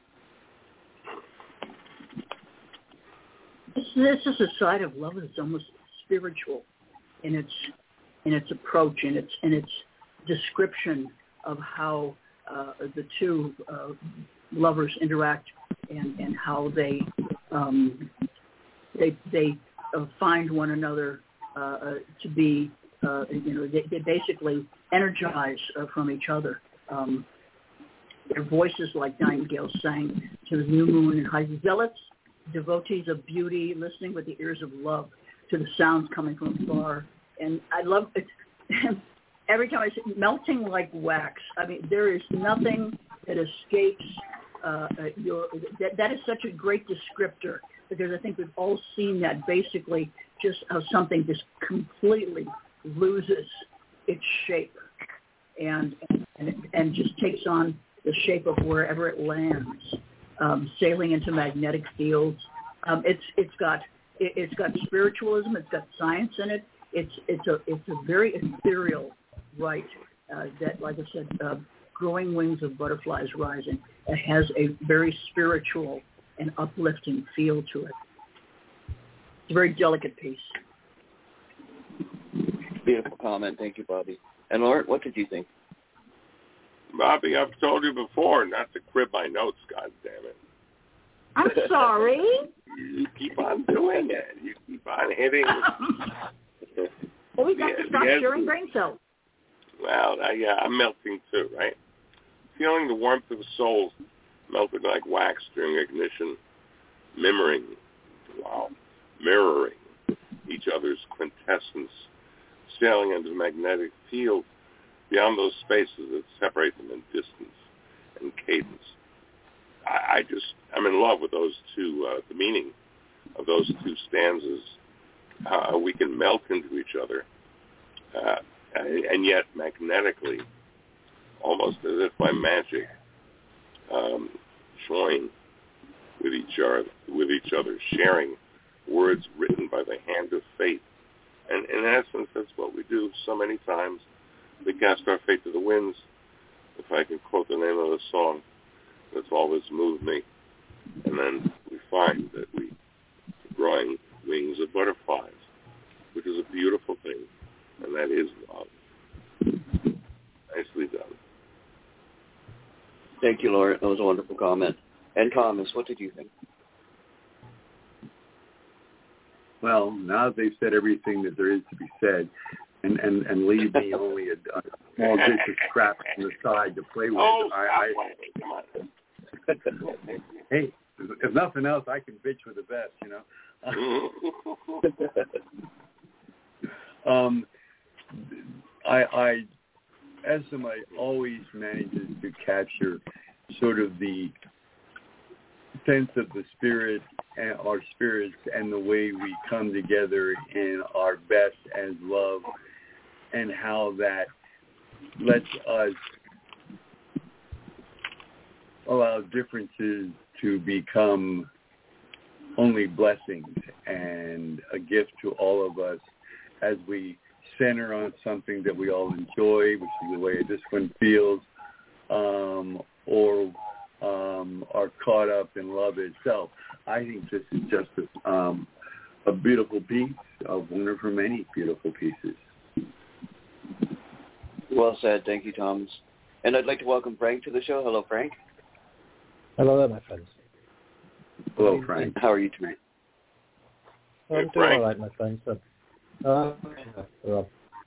This, this is a side of love that's almost spiritual in its in its approach, in its in its description of how uh, the two uh, lovers interact and, and how they um, they they uh, find one another uh, uh, to be uh, you know they, they basically energize uh, from each other. Um, their voices, like nightingales, sang to the new moon and high zealots, devotees of beauty, listening with the ears of love to the sounds coming from afar. And I love it. Every time I say melting like wax, I mean, there is nothing that escapes uh, your, that, that is such a great descriptor, because I think we've all seen that, basically just how something just completely loses its shape and, and, and just takes on the shape of wherever it lands, um, sailing into magnetic fields. Um, it's it's got it, it's got spiritualism. It's got science in it. It's it's a it's a very ethereal right uh, that, like I said, uh, growing wings of butterflies rising. It has a very spiritual and uplifting feel to it. It's a very delicate piece. Beautiful comment. Thank you, Bobby. And Lauren, what did you think? Bobby, I've told you before not to crib my notes, God damn it. I'm sorry. You keep on doing it. You keep on hitting. Well, we got the, to stop the sharing brain cells. Well, uh, yeah, I'm melting too, right? Feeling the warmth of souls melted like wax during ignition, mirroring, wow, mirroring each other's quintessence, sailing into the magnetic field beyond those spaces that separate them in distance and cadence. I, I just, I'm in love with those two, uh, the meaning of those two stanzas. Uh, we can melt into each other, uh, and, and yet magnetically, almost as if by magic, um, join with each other, with each other, sharing words written by the hand of fate. And in essence, that's what we do so many times. We cast our fate to the winds. If I can quote the name of the song, that's always moved me. And then we find that we are growing wings of butterflies, which is a beautiful thing, and that is love. Nicely done. Thank you, Laura. That was a wonderful comment. And Thomas, what did you think? Well, now that they've said everything that there is to be said, and, and, and leave me only a, a small dish of scraps on the side to play with. Oh, I, come on. Hey, if nothing else, I can bitch with the best, you know. um, I, I, Esima always manages to capture sort of the sense of the spirit and our spirits and the way we come together in our best as love, and how that lets us allow differences to become only blessings and a gift to all of us as we center on something that we all enjoy, which is the way this one feels, um, or um, um, are caught up in love itself. I think this is just a, um, a beautiful piece of one of her many beautiful pieces. Well said. Thank you, Thomas. And I'd like to welcome Frank to the show. Hello, Frank. Hello there, my friends. Hello, Frank. How are you tonight? Well, I'm Hey, doing Frank. all right, my friends. So, uh, well,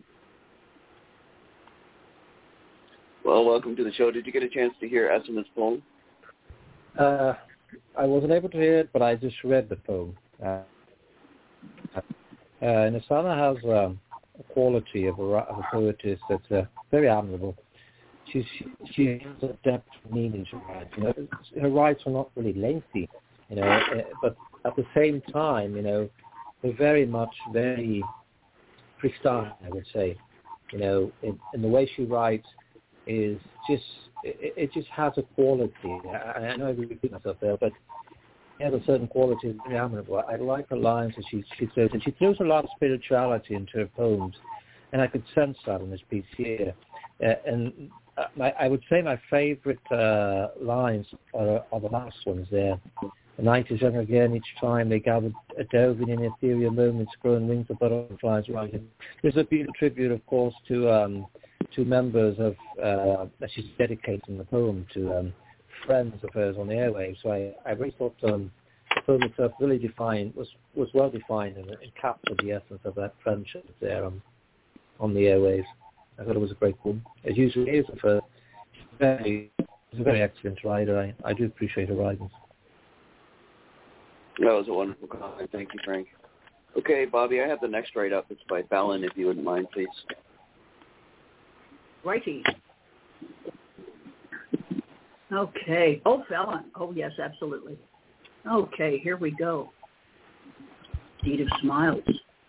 Well, welcome to the show. Did you get a chance to hear Esima's poem? uh, I wasn't able to hear it, but I just read the poem. Uh, uh, and Asana has um, a quality of a, of a poetess that's uh, very admirable. She's, she, she has a depth of meaning to write. You know, her writes are not really lengthy, you know, uh, but at the same time, you know, they're very much very freestyle, I would say. You know, in, in the way she writes is just, it, it just has a quality. I, I know I repeat myself there, but it has a certain quality, it's very admirable. I like the lines that she, she throws, and she throws a lot of spirituality into her poems, and I could sense that in this piece here. Uh, and uh, my, I would say my favorite uh, lines are, are the last ones there. The night is young again each time they gathered a doving in ethereal moments, growing wings of butterflies rising. There's a beautiful tribute, of course, to um, to members of, uh, that she's dedicating the poem to um, friends of hers on the airwaves. So I, I really thought um, the poem itself really defined, was, was well defined and, and captured the essence of that friendship there on, on the airwaves. I thought it was a great poem. As usually is of her. She's very, she's a very excellent writer. I, I do appreciate her writings. That was a wonderful comment. Thank you, Frank. Okay, Bobby, I have the next write-up. It's by Fallon, if you wouldn't mind, please. Righty. Okay. Oh, Fallon. Oh, yes, absolutely. Okay, here we go. Deed of Smiles.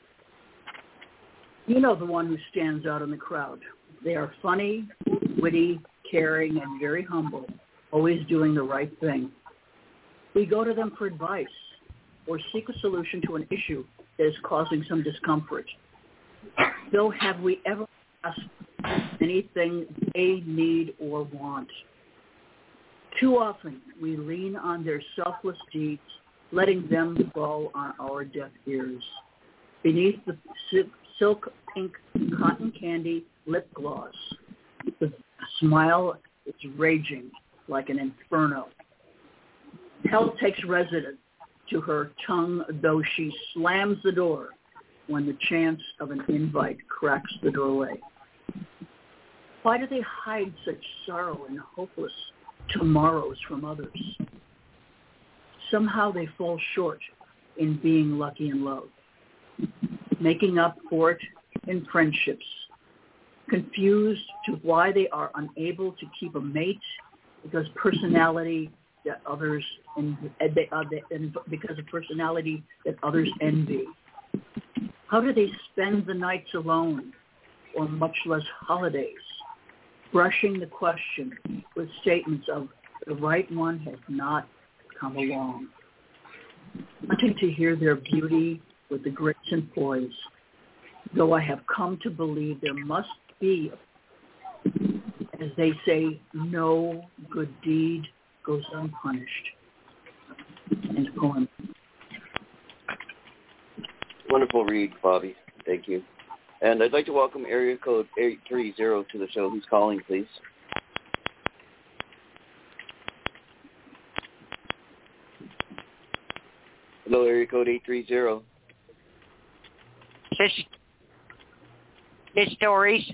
You know the one who stands out in the crowd. They are funny, witty, caring, and very humble, always doing the right thing. We go to them for advice or seek a solution to an issue that is causing some discomfort. Though have we ever asked anything they need or want? Too often we lean on their selfless deeds, letting them fall on our deaf ears. Beneath the silk pink cotton candy lip gloss, the smile is raging like an inferno. Hell takes residence to her tongue, though she slams the door when the chance of an invite cracks the doorway. Why do they hide such sorrow and hopeless tomorrows from others? Somehow they fall short in being lucky in love, making up for it in friendships, confused to why they are unable to keep a mate because personality that others and they, uh, and because of personality that others envy. How do they spend the nights alone, or much less holidays, brushing the question with statements of the right one has not come along, wanting to hear their beauty with the grace and poise, though I have come to believe there must be, as they say, no good deed goes unpunished. End poem. Wonderful read, Bobby. Thank you. And I'd like to welcome area code eight three zero to the show. Who's calling, please? Hello, area code eight three zero. This, this Doris.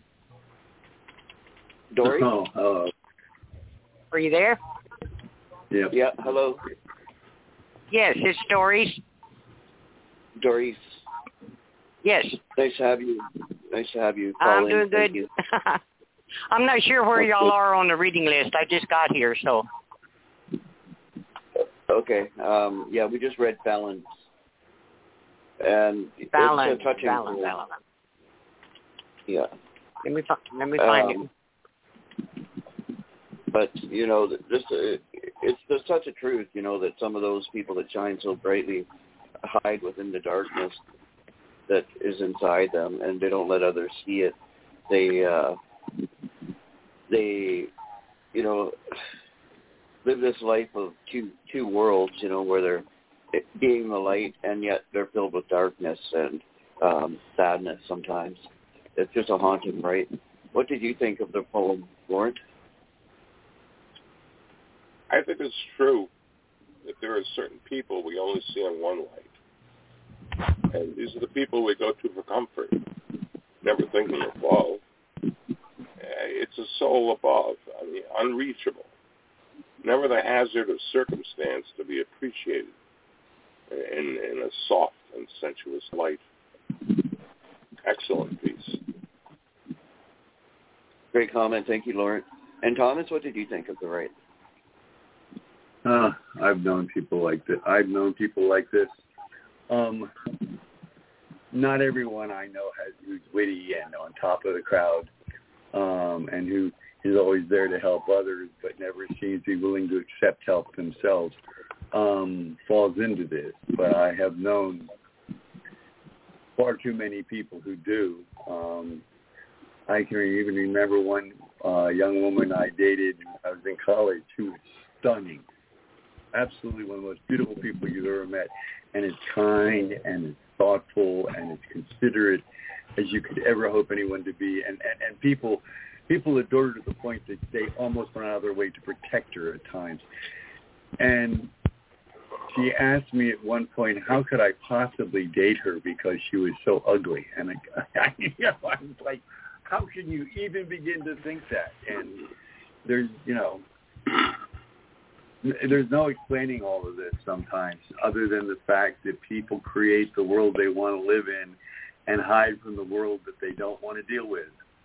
Dory? Oh, hello. Are you there? Yeah. Yeah, hello. Yes, it's Doris. Doris. Yes. Nice to have you. Nice to have you call I'm in. doing Thank good. you. I'm not sure where That's y'all good. are on the reading list. I just got here, so. Okay. Um, yeah, we just read Fallon's. And Fallon. it's a touching Fallon, poem. Fallon. Yeah. Let me, fi- let me find Um, it. But, you know, just uh, it's there's such a truth, you know, that some of those people that shine so brightly hide within the darkness that is inside them, and they don't let others see it. They, uh, they, you know, live this life of two two worlds, you know, where they're being the light and yet they're filled with darkness and um, sadness sometimes. It's just a haunting, right? What did you think of the poem, Lawrence? I think it's true that there are certain people we only see in one light. And these are the people we go to for comfort, never thinking of love. It's a soul above, I mean, unreachable. Never the hazard of circumstance to be appreciated in, in a soft and sensuous light. Excellent piece. Great comment. Thank you, Lawrence. And Thomas, what did you think of the right? Uh, I've known people like this. I've known people like this. Um, not everyone I know has who's witty and on top of the crowd, um, and who is always there to help others, but never seems to be willing to accept help themselves. Um, falls into this. But I have known far too many people who do. Um, I can even remember one uh, young woman I dated when I was in college who was stunning. Absolutely one of the most beautiful people you've ever met, and as kind and as thoughtful and as considerate as you could ever hope anyone to be. And, and, and people people adored her to the point that they almost went out of their way to protect her at times. And she asked me at one point, how could I possibly date her because she was so ugly? And I, I, you know, I was like, how can you even begin to think that? And there's, you know, there's no explaining all of this sometimes other than the fact that people create the world they want to live in and hide from the world that they don't want to deal with.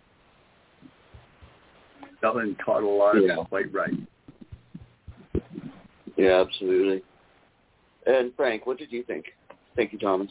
Ellen caught a lot of yeah. it quite right. Yeah, absolutely. And Frank, what did you think? Thank you, Thomas.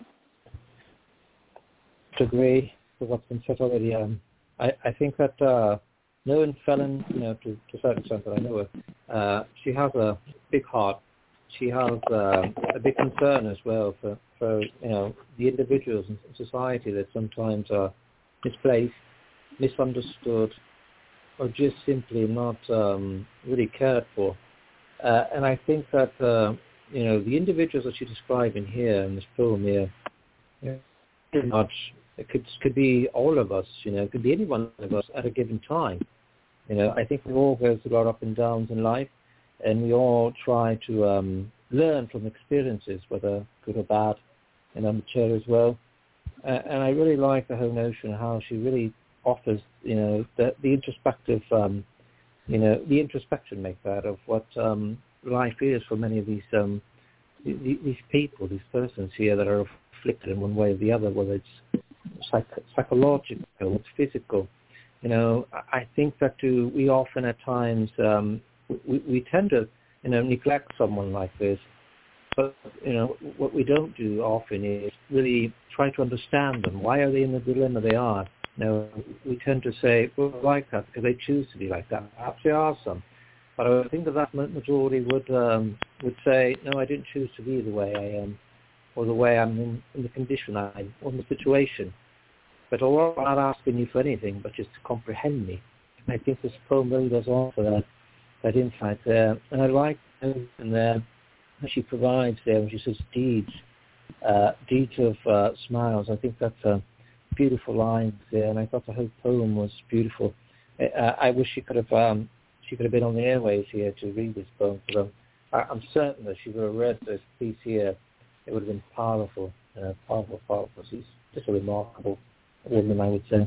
To agree with what's been said already, um, I, I think that uh, knowing Fallon, you know, to, to a certain extent that I know her, uh, she has a big heart. She has uh, a big concern as well for, for, you know, the individuals in society that sometimes are misplaced, misunderstood, or just simply not um, really cared for. Uh, and I think that, uh, you know, the individuals that you're describing here in this poem here, you know, pretty much, it could could be all of us, you know, it could be any one of us at a given time. You know, I think we all go through our up and downs in life, and we all try to um, learn from experiences, whether good or bad, and I'm mature as well. Uh, and I really like the whole notion of how she really offers, you know, the, the introspective, um, you know, the introspection, make that, of what um, life is for many of these um, these, these people, these persons here that are afflicted in one way or the other, whether it's psych- psychological, it's physical. You know, I think that too, we often at times, um, we, we tend to, you know, neglect someone like this. But, you know, what we don't do often is really try to understand them. Why are they in the dilemma they are? You know, we tend to say, well, like that because they choose to be like that. Perhaps there are some. But I think that that majority would um, would say, no, I didn't choose to be the way I am, or the way I'm in, in the condition I am, or in the situation. But although I'm not asking you for anything, but just to comprehend me. And I think this poem really does offer that, that insight there. And I like in there she provides there when she says deeds, uh, deeds of uh, smiles. I think that's a beautiful line there, and I thought the whole poem was beautiful. Uh, I wish she could have um, she could have been on the airways here to read this poem for them. I, I'm certain that she would have read this piece here. It would have been powerful, uh, powerful, powerful. She's just a remarkable woman, I would say.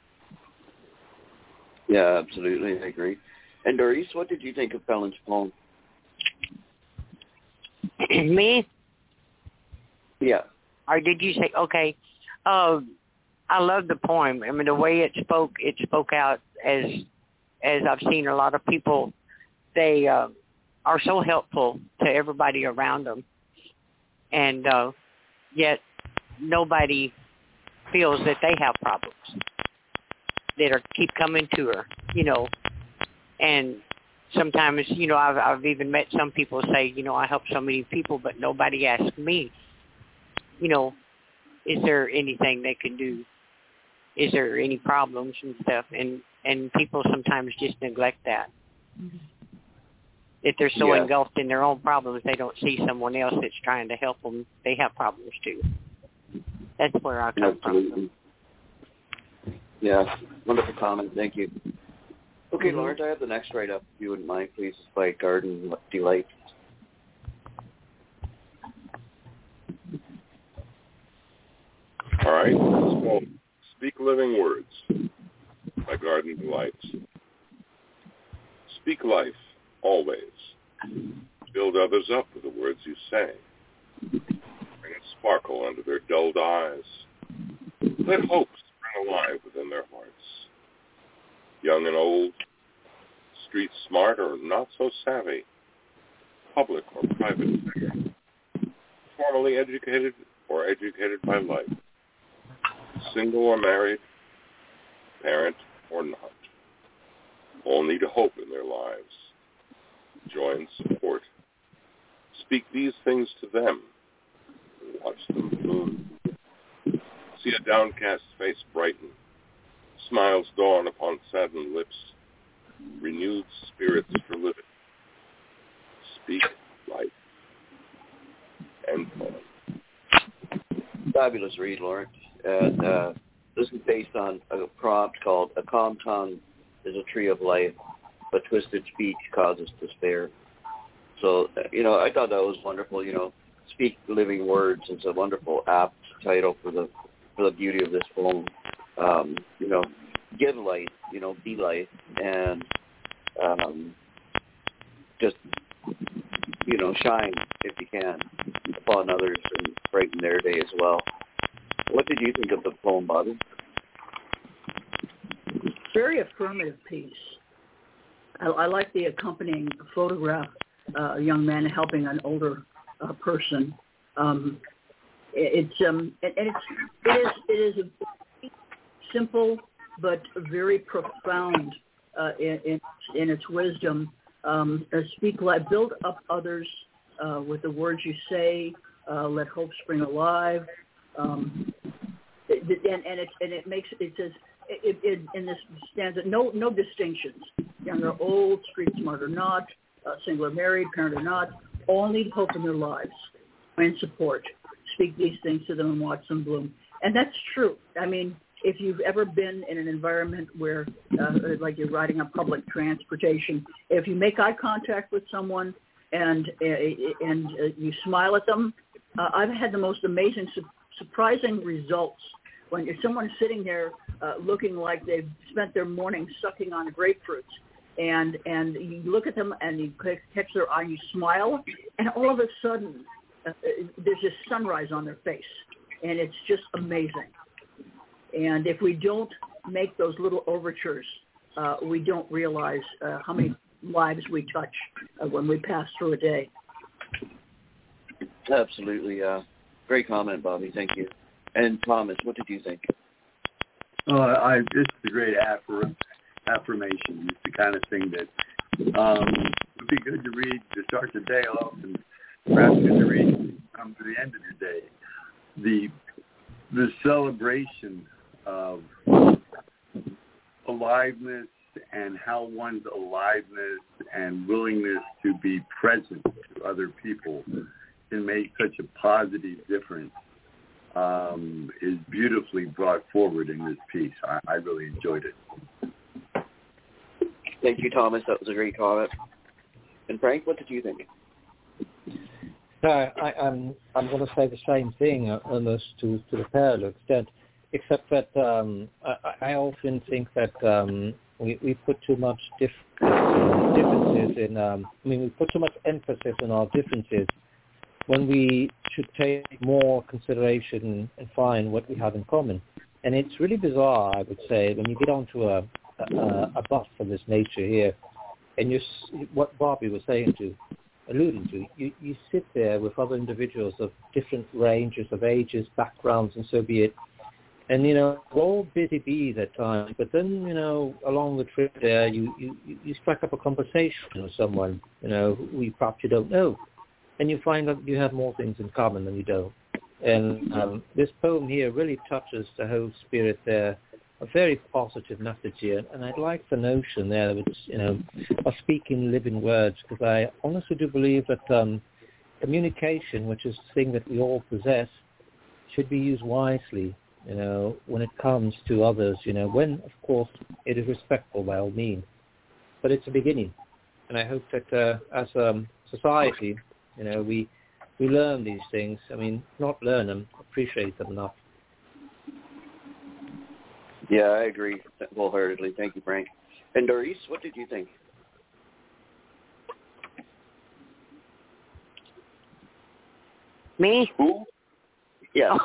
Yeah, absolutely, I agree. And Doris, what did you think of Fallon's poem? Me? Yeah. Or did you say, okay, uh, I love the poem. I mean, the way it spoke, it spoke out as, as I've seen a lot of people, they uh, are so helpful to everybody around them. And uh, yet nobody feels that they have problems that are keep coming to her, you know. And sometimes, you know, I've, I've even met some people say, you know, I help so many people, but nobody asks me, you know, is there anything they can do? Is there any problems and stuff? And, and people sometimes just neglect that. if they're so Yeah. engulfed in their own problems, they don't see someone else that's trying to help them. They have problems too. That's where I come Absolutely. from. Yeah, wonderful comment. Thank you. Okay, Mm-hmm. Lawrence, I have the next write-up, if you wouldn't mind, please, by Garden Delight. All right, it's called Speak Living Words by Garden Delights. Speak life, always. Build others up with the words you say. Bring a sparkle under their dulled eyes. Let hope spring alive within their hearts. Young and old, street smart or not so savvy, public or private figure, formally educated or educated by life, single or married, parent or not. All need hope in their lives, joy and support. Speak these things to them and watch them bloom. See a downcast face brighten, smiles dawn upon saddened lips, renewed spirits for living. Speak life. End poem. Fabulous read, Lawrence. And uh, this is based on a prompt called "A Calm Tongue is a Tree of Life, but Twisted Speech Causes Despair." So, uh, you know, I thought that was wonderful. You know, Speak Living Words is a wonderful apt title for the for the beauty of this poem. Um, you know, give life, you know, be life, and um, just, you know, shine if you can upon others and brighten their day as well. What did you think of the poem, Bobby? Very affirmative piece. I, I like the accompanying photograph, uh, a young man helping an older uh, person. Um, it, it's um, and it's it is it is a simple but very profound uh, in, in in its wisdom. Um, uh, speak life, build up others uh, with the words you say. Uh, let hope spring alive. Um, it, and, and it and it makes it says it, it, in this stanza no no distinctions, young or old, street smart or not, uh, single or married, parent or not, all need hope in their lives and support. Speak these things to them and watch them bloom. And that's true. I mean, if you've ever been in an environment where, uh, like you're riding on public transportation, if you make eye contact with someone and uh, and uh, you smile at them, uh, I've had the most amazing, su- surprising results when if someone's sitting there uh, looking like they've spent their morning sucking on grapefruits, and and you look at them and you catch their eye, you smile, and all of a sudden uh, there's this sunrise on their face, and it's just amazing. And if we don't make those little overtures, uh, we don't realize uh, how many lives we touch uh, when we pass through a day. Absolutely. Uh, great comment, Bobby. Thank you. And Thomas, what did you think? Uh, I, this is a great affirm, affirmation. It's the kind of thing that um, would be good to read to start the day off, and perhaps good to read to come to the end of your day. The the celebration of aliveness and how one's aliveness and willingness to be present to other people can make such a positive difference um, is beautifully brought forward in this piece. I, I really enjoyed it. Thank you, Thomas. That was a great comment. And Frank, what did you think? No, I, I'm I'm going to say the same thing, uh, almost to, to the parallel extent, except that um, I, I often think that um, we, we put too much dif- uh, differences in, um, I mean, we put too much emphasis on our differences when we should take more consideration and find what we have in common. And it's really bizarre, I would say, when you get onto a, a, a bus of this nature here, and you, what Bobby was saying to, alluding to, you, you sit there with other individuals of different ranges of ages, backgrounds, and so be it. And, you know, we're all busy bees at times, but then, you know, along the trip there, you, you, you strike up a conversation with someone, you know, who you perhaps you don't know. And you find that you have more things in common than you don't. And um, this poem here really touches the whole spirit there a very positive message here, and I like the notion there of, you know, of speaking living words, because I honestly do believe that um, communication, which is the thing that we all possess, should be used wisely, you know, when it comes to others, you know, when, of course, it is respectful by all means. But it's a beginning, and I hope that uh, as a society, you know, we we learn these things. I mean, not learn them, appreciate them enough. Yeah, I agree wholeheartedly. Thank you, Frank. And Doris, what did you think? Me? Who? Yeah.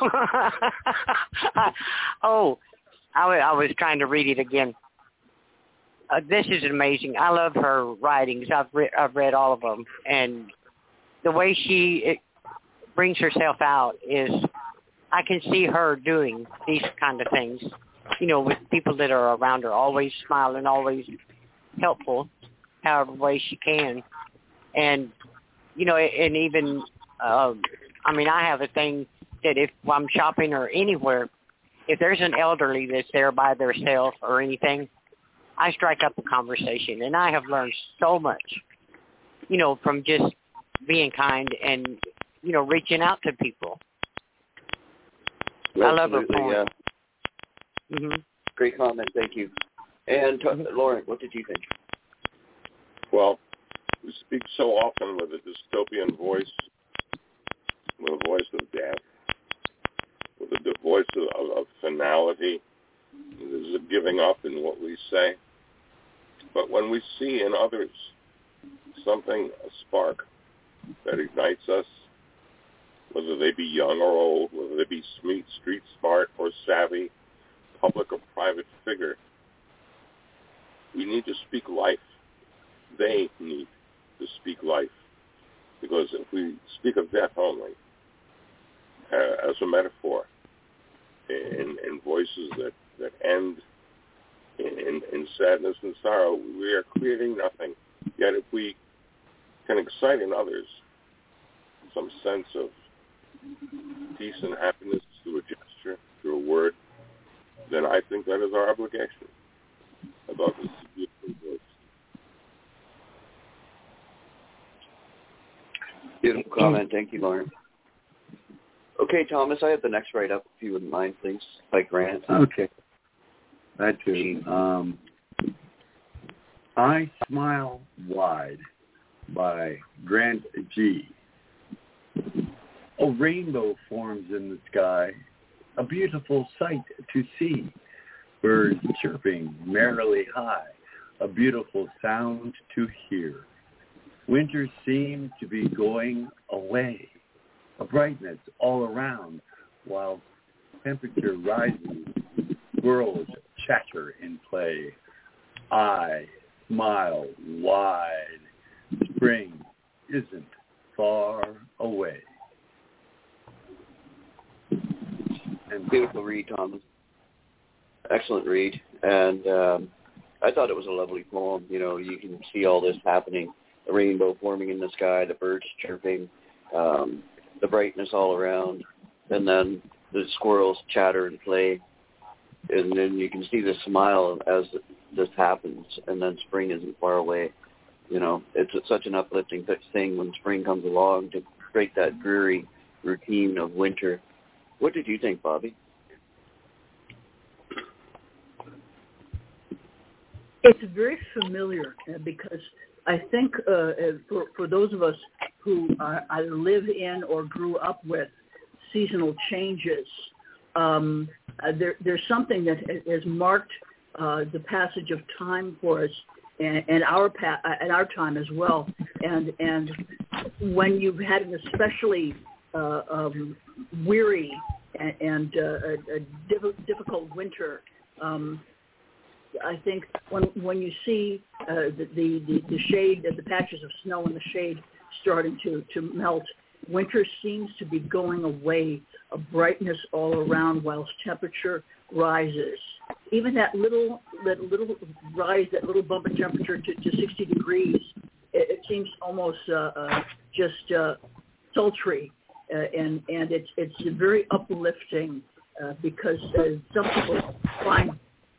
oh, I, w- I was trying to read it again. Uh, this is amazing. I love her writings. I've, re- I've read all of them. And the way she it brings herself out is, I can see her doing these kind of things, you know, with people that are around her, always smiling, always helpful, however way she can. And, you know, and even, um, I mean, I have a thing that if I'm shopping or anywhere, if there's an elderly that's there by themselves or anything, I strike up a conversation. And I have learned so much, you know, from just being kind and, you know, reaching out to people. Absolutely, I love her poem. Yeah. Mm-hmm. Great comment. Thank you. And uh, Lauren, what did you think? Well, we speak so often with a dystopian voice, with a voice of death, with a voice of, of finality. There's a giving up in what we say. But when we see in others something, a spark that ignites us, whether they be young or old, whether they be street smart or savvy, public or private figure, we need to speak life. They need to speak life. Because if we speak of death only, uh, as a metaphor, in, in voices that, that end in, in sadness and sorrow, we are creating nothing. Yet if we can excite in others some sense of peace and happiness through a gesture, through a word, then I think that is our obligation. About this beautiful voice. Beautiful comment. Thank you, Lauren. Okay, Thomas, I have the next write-up, if you wouldn't mind, please, by Grant. Okay. That too. Um, I Smile Wide by Grant G. A rainbow forms in the sky, a beautiful sight to see. Birds chirping merrily high, a beautiful sound to hear. Winter seems to be going away, a brightness all around, while temperature rises, squirrels chatter in play. I smile wide, spring isn't far away. And beautiful read, Thomas. Excellent read. And um, I thought it was a lovely poem. You know, you can see all this happening, the rainbow forming in the sky, the birds chirping, um, the brightness all around, and then the squirrels chatter and play. And then you can see the smile as this happens, and then spring isn't far away. You know, it's such an uplifting thing when spring comes along to break that dreary routine of winter. What did you think, Bobby? It's very familiar uh, because I think uh, for, for those of us who are, either live in or grew up with seasonal changes, um, uh, there, there's something that has marked uh, the passage of time for us and, and our pa- and our time as well. And and when you've had an especially uh, um, weary and, and uh, a, a diff- difficult winter, um, I think when when you see uh, the, the, the shade, the patches of snow and the shade starting to, to melt, winter seems to be going away, a brightness all around whilst temperature rises. Even that little that little rise, that little bump in temperature to, to sixty degrees, it, it seems almost uh, uh, just uh, sultry, uh, and and it's it's very uplifting uh, because uh, some people find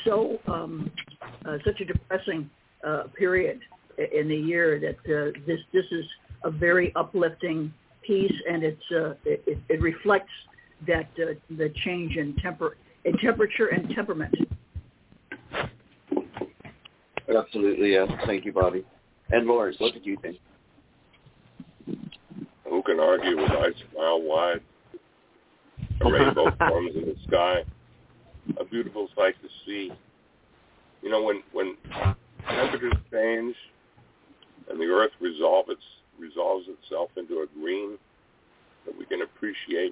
so um, uh, such a depressing uh, period in the year that uh, this this is a very uplifting piece, and it's uh, it, it reflects that uh, the change in temper in temperature and temperament. Absolutely, yes. Thank you, Bobby. And Lawrence, what did you think? Who can argue with I Smile Wide? A rainbow forms in the sky. A beautiful sight to see. You know, when when temperatures change and the earth resolve its, resolves itself into a green that we can appreciate,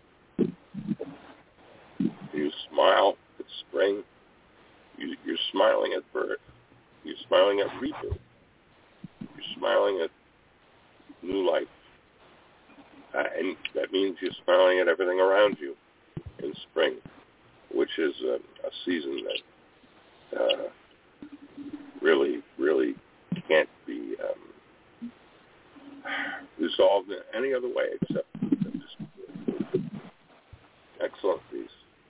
you smile at spring. You, you're smiling at birth. You're smiling at rebirth. You're smiling at new life. Uh, and that means you're smiling at everything around you in spring, which is a, a season that uh, really, really can't be um, resolved in any other way except just excellent piece.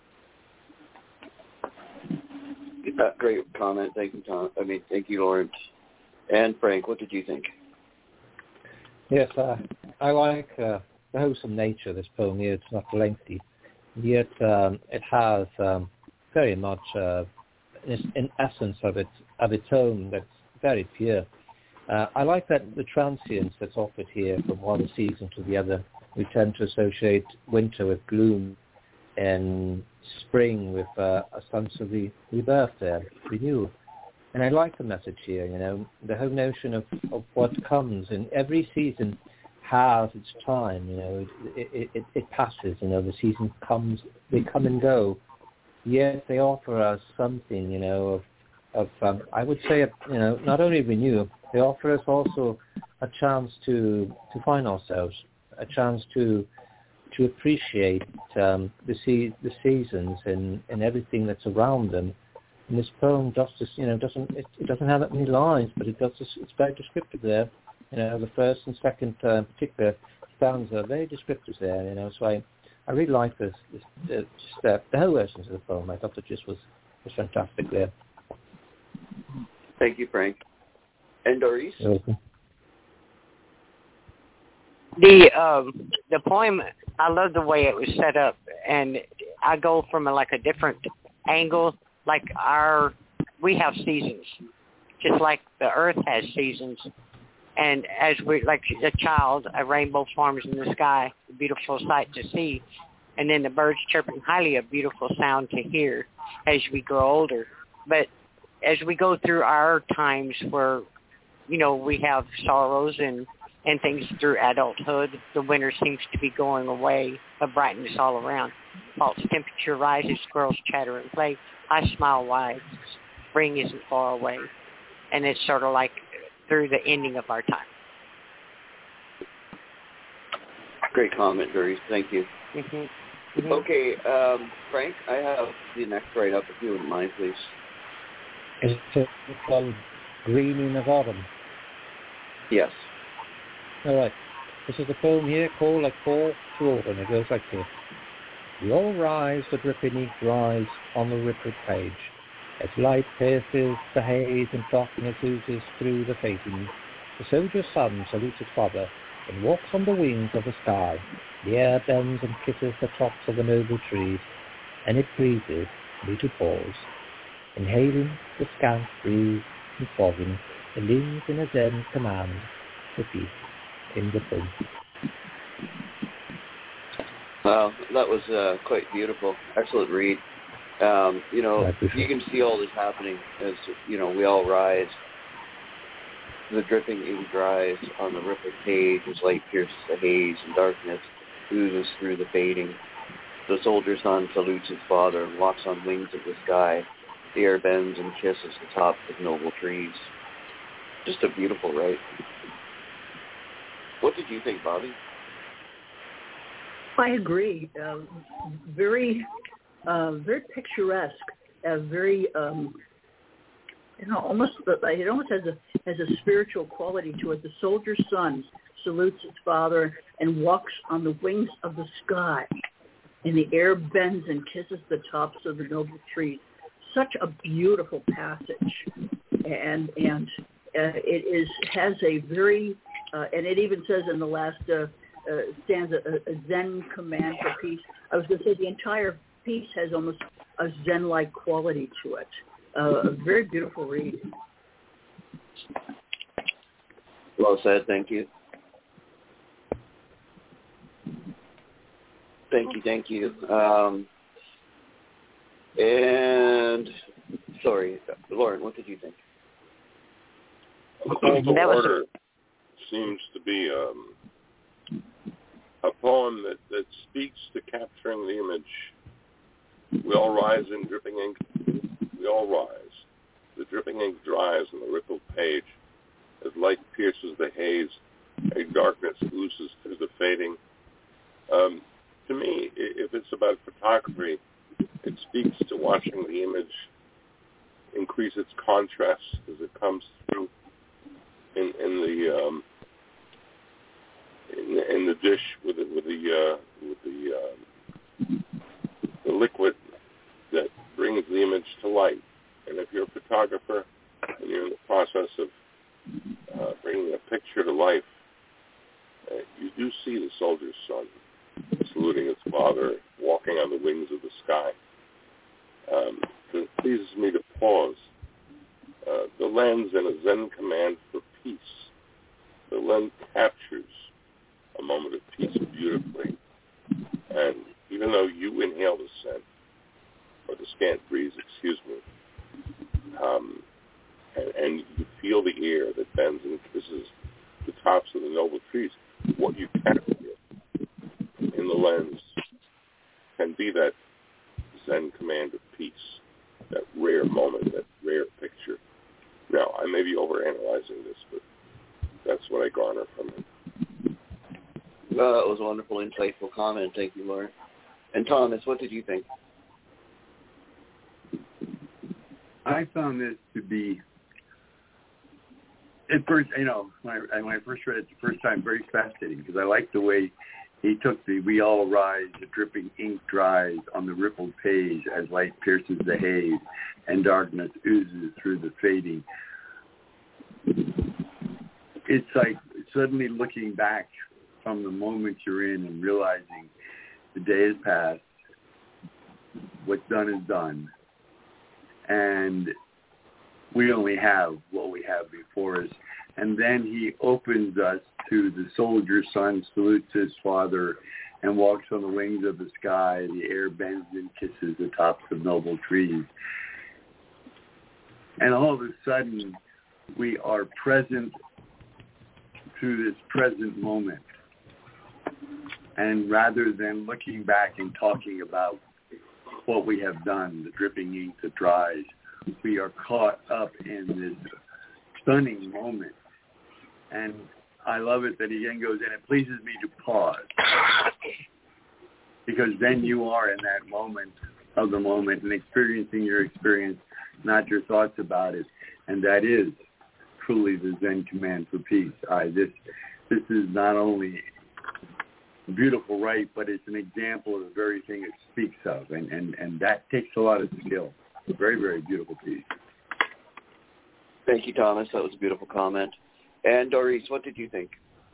Uh, great comment. Thank you, Tom. I mean, thank you, Lawrence. And Frank, what did you think? Yes, uh, I like uh, the wholesome nature of this poem here. It's not lengthy, yet um, it has um, very much, uh, in, in essence of it, of its own, that's very pure. Uh, I like that the transience that's offered here from one season to the other. We tend to associate winter with gloom and spring with uh, a sense of re- rebirth there, renewal. And I like the message here, you know, the whole notion of, of what comes. And every season has its time, you know, it, it, it, it passes, you know, the season comes, they come and go. Yet they offer us something, you know, of, of um, I would say, you know, not only renewal, they offer us also a chance to, to find ourselves, a chance to to appreciate um, the, se- the seasons and, and everything that's around them. And this poem just, you know, doesn't it, it doesn't have that many lines, but it does. It's very descriptive there. You know, the first and second uh, particular stanza are very descriptive there. You know, so I, I really like this. this uh, just uh, the whole essence of the poem. I thought it just was was fantastic there. Thank you, Frank. And Doris? You're welcome. The um, the poem, I love the way it was set up, and I go from a, like a different angle. Like our, we have seasons, just like the earth has seasons. And as we, like a child, a rainbow forms in the sky, a beautiful sight to see, and then the birds chirping highly, a beautiful sound to hear as we grow older. But as we go through our times where, you know, we have sorrows and and things through adulthood, the winter seems to be going away, a brightness all around. False temperature rises, squirrels chatter and play. I smile wide, spring isn't far away. And it's sort of like through the ending of our time. Great comment, Doris. Thank you. Mm-hmm. Mm-hmm. Okay, um, Frank, I have the next write-up, if you wouldn't mind, please. It's called Greening of Autumn. Yes. All right. This is the poem here called like Fall to Autumn. It goes like this. We all rise, the dripping ink dries on the rippled page. As light pierces the haze and darkness oozes through the fading, the soldier's son salutes his father and walks on the wings of the sky. The air bends and kisses the tops of the noble trees, and it pleases me to pause, inhaling the scant breeze and fogging the limbs in a zen command, the peace in the poem. Wow, that was uh, quite beautiful. Excellent read. Um, you know, you can see all this happening as, you know, we all rise. The dripping ink dries on the rippled page as light pierces the haze and darkness oozes through the fading. The soldier's son salutes his father and walks on wings of the sky. The air bends and kisses the tops of noble trees. Just a beautiful right. What did you think, Bobby? I agree. Uh, very, uh, very picturesque. Uh, very, um, you know, almost. It almost has a has a spiritual quality to it. The soldier's son salutes his father and walks on the wings of the sky, and the air bends and kisses the tops of the noble trees. such a beautiful passage, and and uh, it is has a very uh, and it even says in the last uh, uh, stanza a, a Zen command for peace. I was going to say the entire piece has almost a Zen-like quality to it. Uh, a very beautiful read. Well said. Thank you. Thank you. Thank you. Um, and sorry, Lauren, what did you think? The Call to Order seems to be um, a poem that, that speaks to capturing the image. We all rise in dripping ink. We all rise. The dripping ink dries on the rippled page. As light pierces the haze, a darkness oozes through the fading. Um, to me, if it's about photography, it speaks to watching the image increase its contrast as it comes through in, in the um, in, in the dish with the, with the uh, with the, um, the liquid that brings the image to light. And if you're a photographer and you're in the process of uh, bringing a picture to life, uh, you do see the soldier's son saluting his father, walking on the wings of the sky. Um, it pleases me to pause. Uh, the lens in a Zen command for peace. The lens captures a moment of peace beautifully. And even though you inhale the scent, or the scant breeze, excuse me, um, and, and you feel the air that bends and kisses the tops of the noble trees, what you capture in the lens can be that Zen command of peace, that rare moment, that rare picture. Now, I may be overanalyzing this, but that's what I garner from it. Well, that was a wonderful, insightful comment. Thank you, Lauren. And Thomas, what did you think? I found this to be, at first, you know, when I, when I first read it the first time, very fascinating, because I liked the way he took the "we all rise, the dripping ink dries on the rippled page as light pierces the haze and darkness oozes through the fading." It's like suddenly looking back from the moment you're in and realizing the day has passed, what's done is done, and we only have what we have before us. And then he opens us to the soldier's son, salutes his father, and walks on the wings of the sky. The air bends and kisses the tops of noble trees. And all of a sudden, we are present to this present moment. And rather than looking back and talking about what we have done, the dripping ink that dries, we are caught up in this stunning moment. And I love it that he then goes, and it pleases me to pause. Because then you are in that moment of the moment and experiencing your experience, not your thoughts about it. And that is truly the Zen command for peace. I, this, this is not only a beautiful right, but it's an example of the very thing it speaks of. And, and, and that takes a lot of skill. A very, very beautiful piece. Thank you, Thomas. That was a beautiful comment. And Doris, what did you think?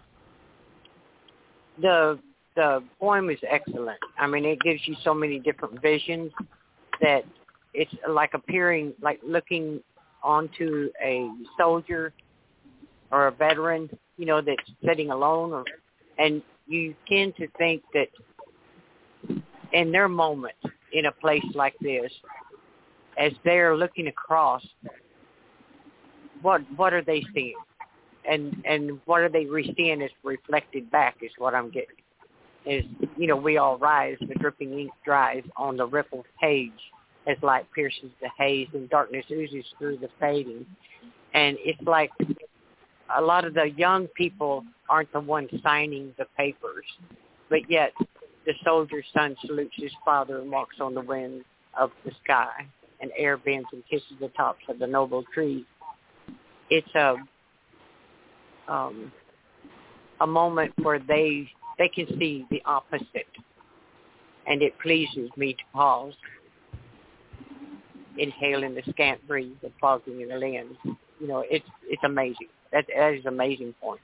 The the poem is excellent. I mean, it gives you so many different visions that it's like appearing, like looking onto a soldier or a veteran, you know, that's sitting alone, or, and you tend to think that in their moment in a place like this, as they're looking across, what what are they seeing? And and what are they seeing as reflected back is what I'm getting. Is, you know, we all rise, the dripping ink dries on the rippled page as light pierces the haze and darkness oozes through the fading. And it's like a lot of the young people aren't the ones signing the papers, but yet the soldier's son salutes his father and walks on the wind of the sky, and air bends and kisses the tops of the noble trees. It's a um, a moment where they they can see the opposite, and it pleases me to pause. inhaling the scant breeze of fogging in the lens. You know, it's it's amazing. That, that is an amazing point.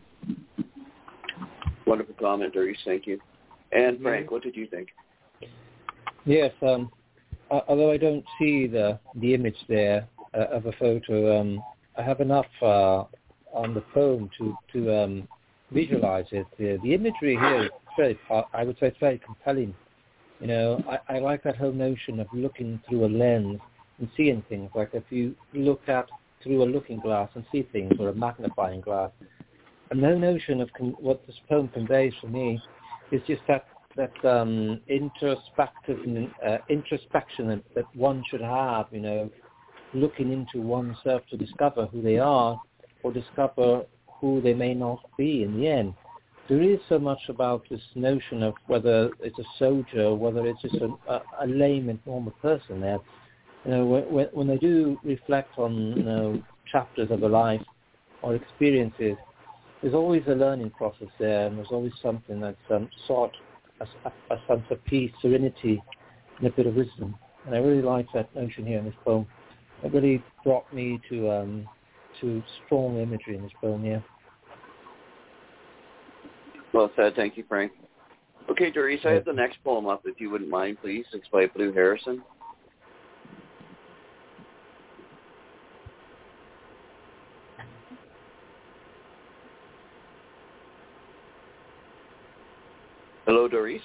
Wonderful comment, Doris. Thank you. And Frank, what did you think? Yes, um, uh, although I don't see the the image there uh, of a photo, um, I have enough uh, on the phone to to um, visualize it. The, the imagery here is very, I would say, it's very compelling. You know, I, I like that whole notion of looking through a lens and seeing things. Like if you look at through a looking glass and see things, or a magnifying glass. And the notion of con- what this poem conveys for me is just that that um, introspective uh, introspection that, that one should have. You know, looking into oneself to discover who they are, or discover who they may not be in the end. There is so much about this notion of whether it's a soldier, or whether it's just a, a, a lame and normal person there. You know, when, when they do reflect on, you know, chapters of a life or experiences, there's always a learning process there, and there's always something that's um, sought, a, a, a sense of peace, serenity, and a bit of wisdom. And I really like that notion here in this poem. It really brought me to um, to strong imagery in this poem here. Well said. Thank you, Frank. Okay, Doris, I have the next poem up, if you wouldn't mind, please. It's by Blue Harrison. Hello, Doris.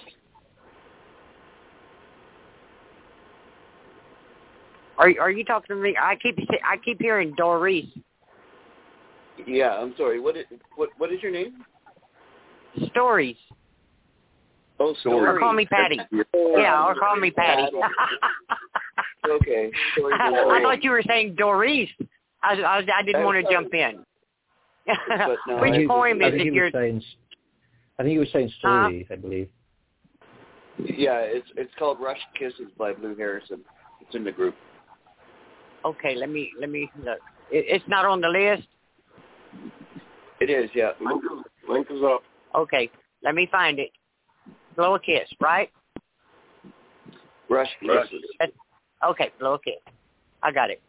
Are are you talking to me? I keep I keep hearing Doris. Yeah, I'm sorry. What is what what is your name? Stories. Oh, Stories. Or call me Patty. Yeah, or call me Patty. Okay. Stories I, I thought you were saying Doris. I I, I didn't want to jump in. no, Which I, poem I is think it? he You're was saying, I think he was saying stories, uh, I believe. Yeah, it's it's called Rushed Kisses by Blue Harrison. It's in the group. Okay, let me let me look. It, it's not on the list. It is, yeah. Link, link is up. Okay, let me find it. Blow a kiss, right? Rushed Kisses. That's, okay, blow a kiss. I got it.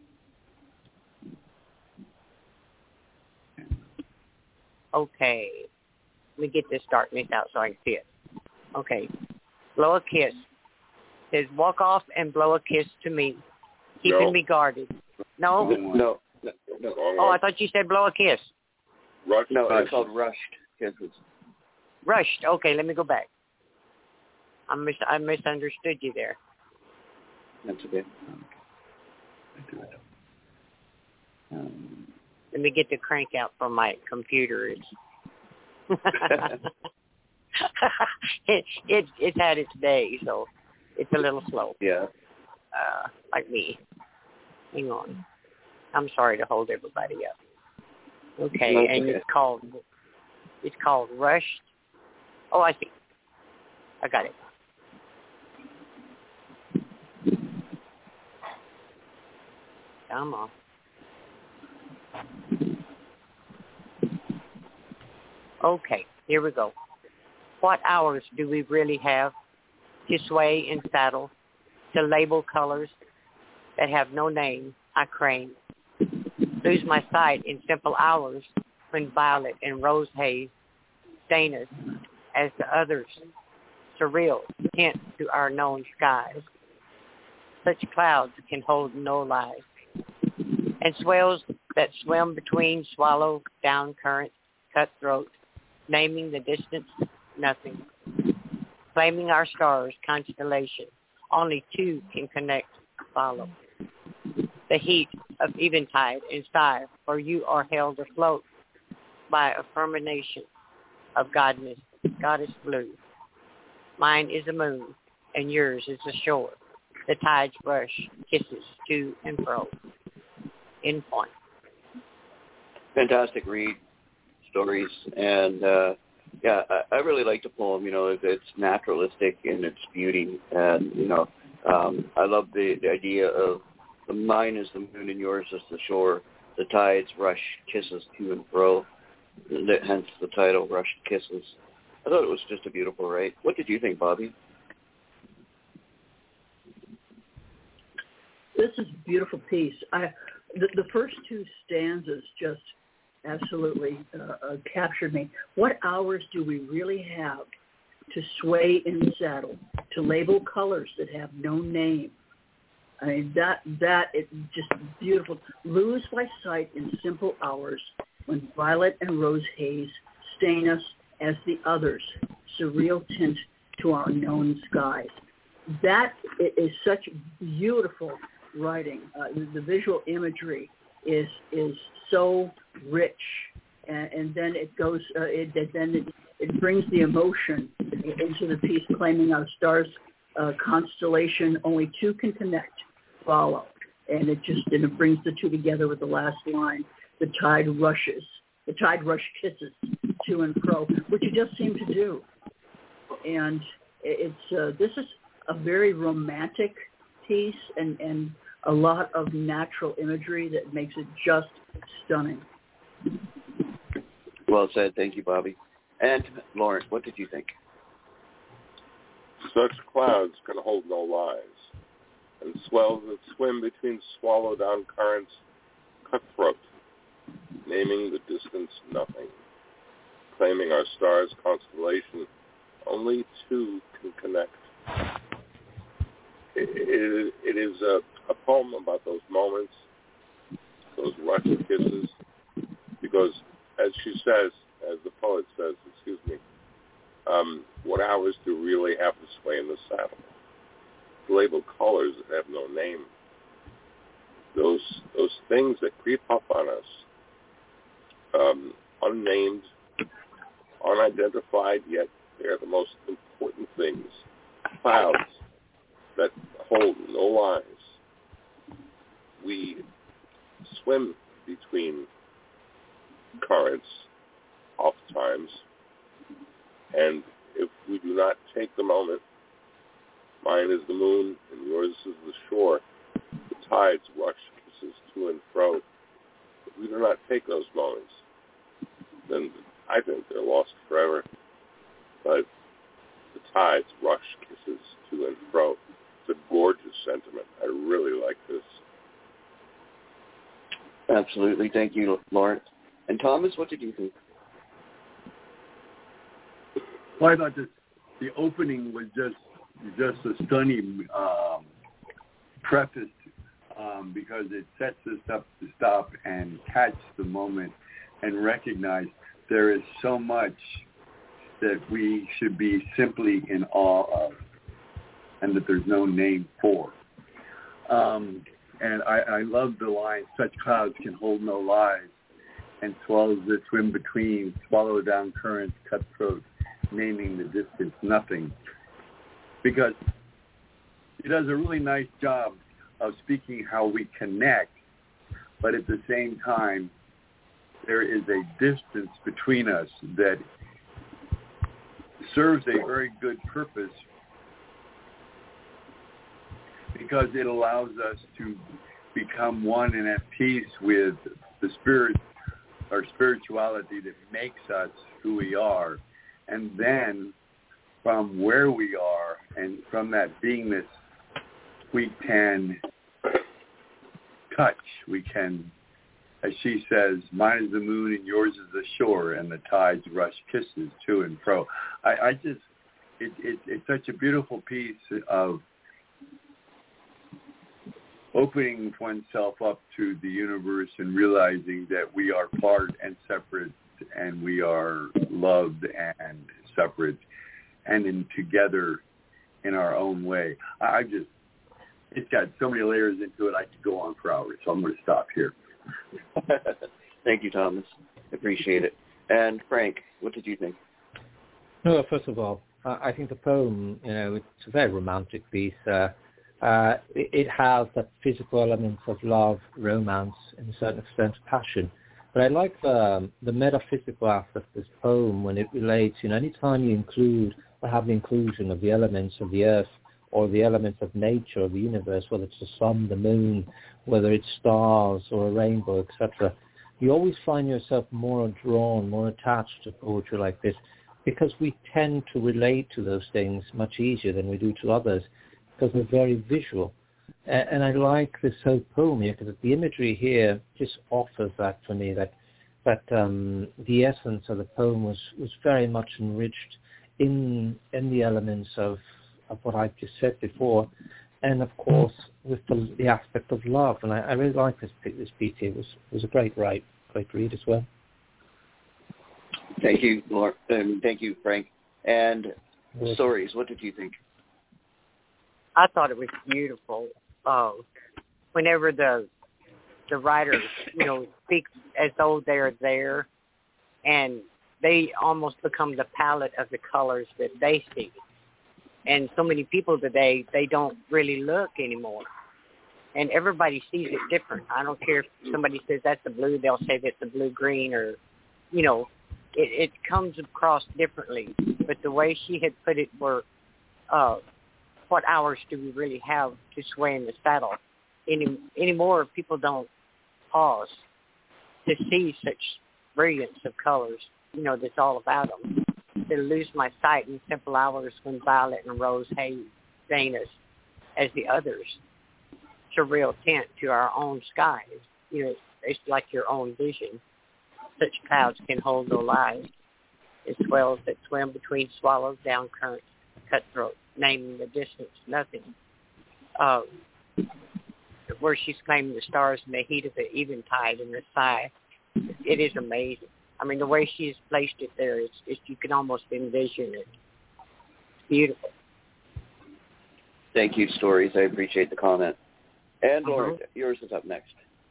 Okay, let me get this darkness out so I can see it. Okay, blow a kiss. It says, walk off and blow a kiss to me, keeping no. me guarded. No? No. no, no. Oh, I thought you said blow a kiss. Rushed. No, it's called Rushed Kisses. Rushed. Okay, let me go back. I mis- I misunderstood you there. That's okay. Um, Let me get the crank out from my computer. It's it, it it's had its day, so it's a little slow. Yeah. Uh, like me. Hang on. I'm sorry to hold everybody up. Okay, That's and okay. it's called it's called Rushed. Oh, I see. I got it. Come on. Okay, here we go. What hours do we really have to sway in saddle, to label colors that have no name? I crane, lose my sight in simple hours when violet and rose haze stain us as the others, surreal hint to our known skies. Such clouds can hold no lies, and swells that swim between swallow down current, cutthroat, naming the distance nothing, claiming our stars constellation. Only two can connect, follow. The heat of eventide and sigh, for you are held afloat by affirmation of godness, goddess blue. Mine is a moon, and yours is the shore. The tides rush, kisses to and fro. In point. Fantastic read, Stories, and uh, yeah, I, I really like the poem. You know, it's naturalistic in its beauty, and you know, um, I love the, the idea of the mine is the moon and yours is the shore. The tides rush, kisses to and fro. Hence the title, Rushed Kisses. I thought it was just a beautiful write. What did you think, Bobby? this is a beautiful piece. I, the, the first two stanzas just absolutely uh, uh, captured me. What hours do we really have to sway in the saddle, to label colors that have no name? I mean, that, that is just beautiful. Lose by sight in simple hours when violet and rose haze stain us as the others, surreal tint to our known skies. That is such beautiful writing. Uh, the, the visual imagery is is so rich, and, and then it goes. Uh, it, it then it, it brings the emotion into the piece, claiming our stars' uh, constellation. Only two can connect, follow, and it just and it brings the two together with the last line. The tide rushes. The tide rush kisses to and fro, which it just seemed to do. And it's uh, this is a very romantic piece and, and a lot of natural imagery that makes it just stunning. Well said. Thank you, Bobby. And Lawrence, what did you think? Such clouds can hold no lies, and swells that swim between swallowed-down currents, cutthroat, naming the distance nothing, claiming our star's constellation, only two can connect. It, it, it is a, a poem about those moments, those rush kisses, because as she says, as the poet says, excuse me, um, what hours do really have to sway in the saddle? Label colors that have no name. Those those things that creep up on us, um, unnamed, unidentified, yet they're the most important things. Clouds that hold no lies. We swim between currents oftentimes, and if we do not take the moment, mine is the moon and yours is the shore, the tides rush kisses to and fro. If we do not take those moments, then I think they're lost forever. But the tides rush kisses to and fro. It's a gorgeous sentiment. I really like this. Absolutely. Thank you, Lawrence. And Thomas, what did you think? Well, I thought this, the opening was just just a stunning um, preface um, because it sets us up to stop and catch the moment and recognize there is so much that we should be simply in awe of and that there's no name for. Um, and I, I love the line, such clouds can hold no lies, and swallows that swim between, swallow down currents, cutthroat, naming the distance nothing. Because he does a really nice job of speaking how we connect, but at the same time, there is a distance between us that serves a very good purpose because it allows us to become one and at peace with the spirit, our spirituality that makes us who we are. And then from where we are and from that beingness, we can touch, we can, as she says, mine is the moon and yours is the shore, and the tides rush kisses to and fro. I, I just, it, it, it's such a beautiful piece of opening oneself up to the universe and realizing that we are part and separate, and we are loved and separate and in together in our own way. I just, it's got so many layers into it, I could go on for hours, so I'm going to stop here. Thank you, Thomas. Appreciate it. And Frank, what did you think? No, first of all, I think the poem, you know, it's a very romantic piece. Uh, uh, it, it has that physical elements of love, romance, and a certain extent passion. But I like the, the metaphysical aspect of this poem when it relates, you know, anytime you include or have the inclusion of the elements of the earth or the elements of nature or the universe, whether it's the sun, the moon, whether it's stars or a rainbow, et cetera, you always find yourself more drawn, more attached to poetry like this because we tend to relate to those things much easier than we do to others because we're very visual. And, and I like this whole poem here because the imagery here just offers that for me, that that um, the essence of the poem was, was very much enriched in in the elements of, of what I've just said before, and of course with the, the aspect of love. And I, I really like this this piece here. It was was a great write, great read as well. Thank you, Lauren. Um, thank you, Frank. And Yes. Stories, what did you think? I thought it was beautiful. Uh, whenever the the writers, you know, speak as though they're there, and they almost become the palette of the colors that they see. And so many people today, they don't really look anymore. And everybody sees it different. I don't care if somebody says that's the blue, they'll say that's the blue-green, or, you know, it, it comes across differently. But the way she had put it were, uh, what hours do we really have to sway in the saddle? Any anymore, people don't pause to see such brilliance of colors, you know, that's all about them. They lose my sight in simple hours when violet and rose haze stain us as the others. It's a real tint to our own skies. You know, it's like your own vision. Such clouds can hold no lies. It swells that swim between swallows, down currents, cutthroat, naming the distance, nothing. Uh, where she's claiming the stars in the heat of the eventide in the sky, it is amazing. I mean, the way she's placed it there, it's, it's, you can almost envision it. It's beautiful. Thank you, Stories. I appreciate the comment. And Uh-huh. Lauren, yours is up next.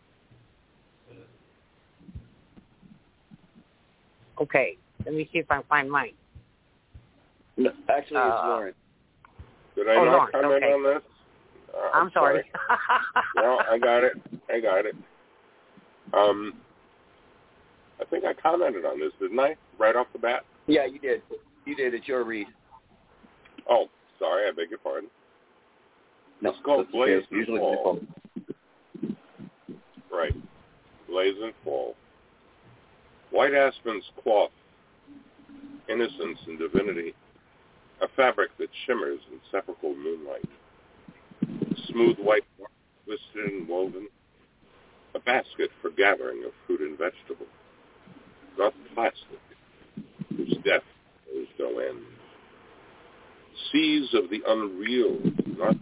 Okay, let me see if I can find mine. No, actually, it's Uh, Lauren. Did I Oh, not Lawrence, comment okay. on this? Uh, I'm sorry. No, I got it. I got it. Um, I think I commented on this, didn't I? Right off the bat? Yeah, you did. You did. It's your read. Oh, sorry. I beg your pardon. No, It's called that's okay. Blaze It's and usually Fall. my fault. Right. Blaze and Fall. White aspen's cloth, innocence and divinity, a fabric that shimmers in sepulchral moonlight. Smooth white, twisted and woven, a basket for gathering of fruit and vegetable, not plastic, whose depth knows no end. Seas of the unreal, not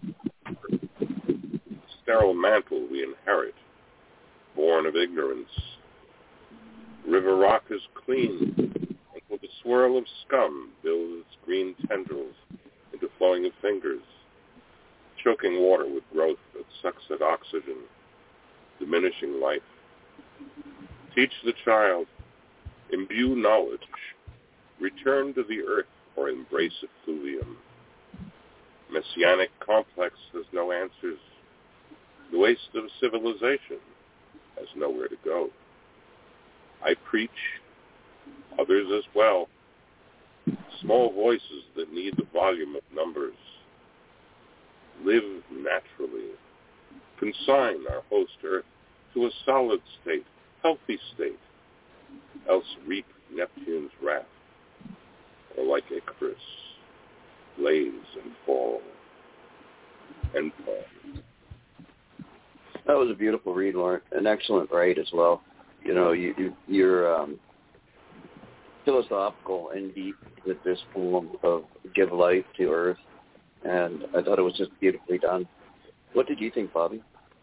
sterile mantle we inherit, born of ignorance. River rock is clean, and with a swirl of scum builds its green tendrils into flowing of fingers, choking water with growth that sucks at oxygen, diminishing life. Teach the child, imbue knowledge, return to the earth or embrace effluvium. Messianic complex has no answers. The waste of civilization has nowhere to go. I preach, others as well, small voices that need the volume of numbers. Live naturally. Consign our host earth to a solid state, healthy state, else reap Neptune's wrath, or like Icarus, blaze and fall. And fall. That was a beautiful read, Lauren. An excellent write as well. You know, you, you, you're um, philosophical and deep with this poem of Give Life to Earth, and I thought it was just beautifully done. What did you think, Bobby?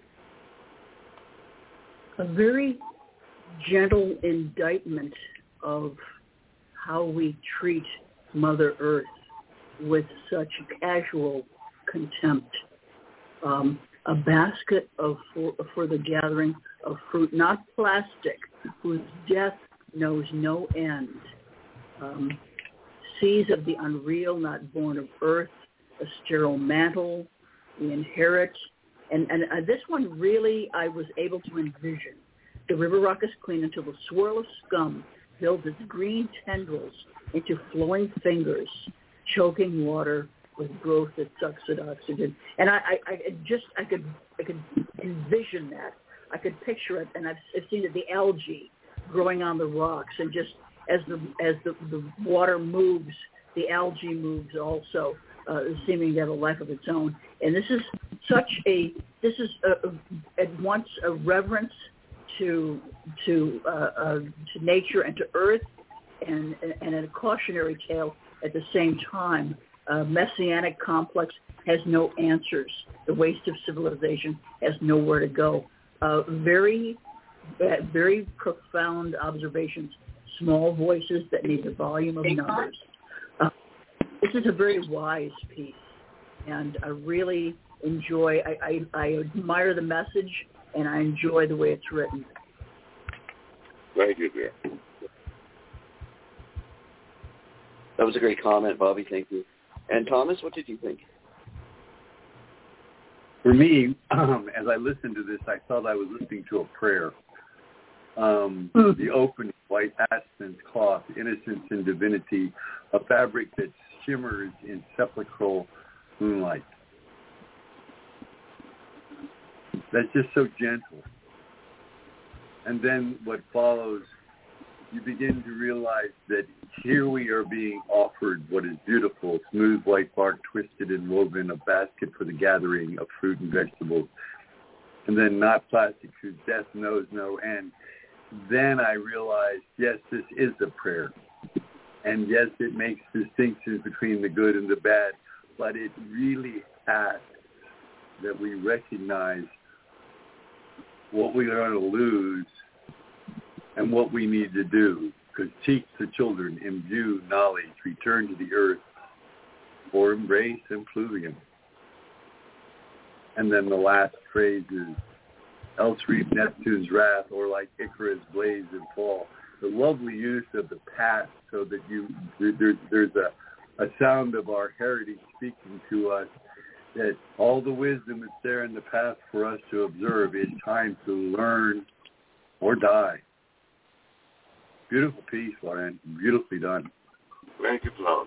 A very gentle indictment of how we treat Mother Earth with such casual contempt. Um, a basket of for, for the gathering of fruit, not plastic, whose death knows no end. Um, seas of the unreal, not born of earth, a sterile mantle we inherit. And, and uh, this one really I was able to envision. The river rock is clean until the swirl of scum builds its green tendrils into flowing fingers, choking water with growth that sucks at oxygen. And I, I, I just, I could, I could envision that. I could picture it, and I've, I've seen it, the algae growing on the rocks, and just as the as the, the water moves, the algae moves also, uh, seeming to have a life of its own. And this is such a, this is a, a, at once a reverence to to uh, uh, to nature and to earth, and and a cautionary tale at the same time. Uh, messianic complex has no answers. The waste of civilization has nowhere to go. Uh, very, uh, very profound observations. Small voices that need the volume of numbers. Uh, this is a very wise piece, and I really enjoy. I, I, I admire the message, and I enjoy the way it's written. Thank you, dear. That was a great comment, Bobby. Thank you. And Thomas, what did you think? For me, um, as I listened to this, I felt I was listening to a prayer. Um, the open white accents cloth, innocence and divinity, a fabric that shimmers in sepulchral moonlight. That's just so gentle. And then what follows, you begin to realize that here we are being offered what is beautiful, smooth white bark twisted and woven, a basket for the gathering of fruit and vegetables, and then not plastic whose death knows no end. Then I realized, yes, this is a prayer. And yes, it makes distinctions between the good and the bad, but it really asks that we recognize what we are going to lose and what we need to do. Because teach the children, imbue knowledge, return to the earth, or embrace impluvium. And then the last phrase is, else reap Neptune's wrath, or like Icarus blaze and fall. The lovely use of the past, so that you there, there's a, a sound of our heritage speaking to us, that all the wisdom that's there in the past for us to observe, it's time to learn or die. Beautiful piece, Lauren. Beautifully done. Thank you, Flo.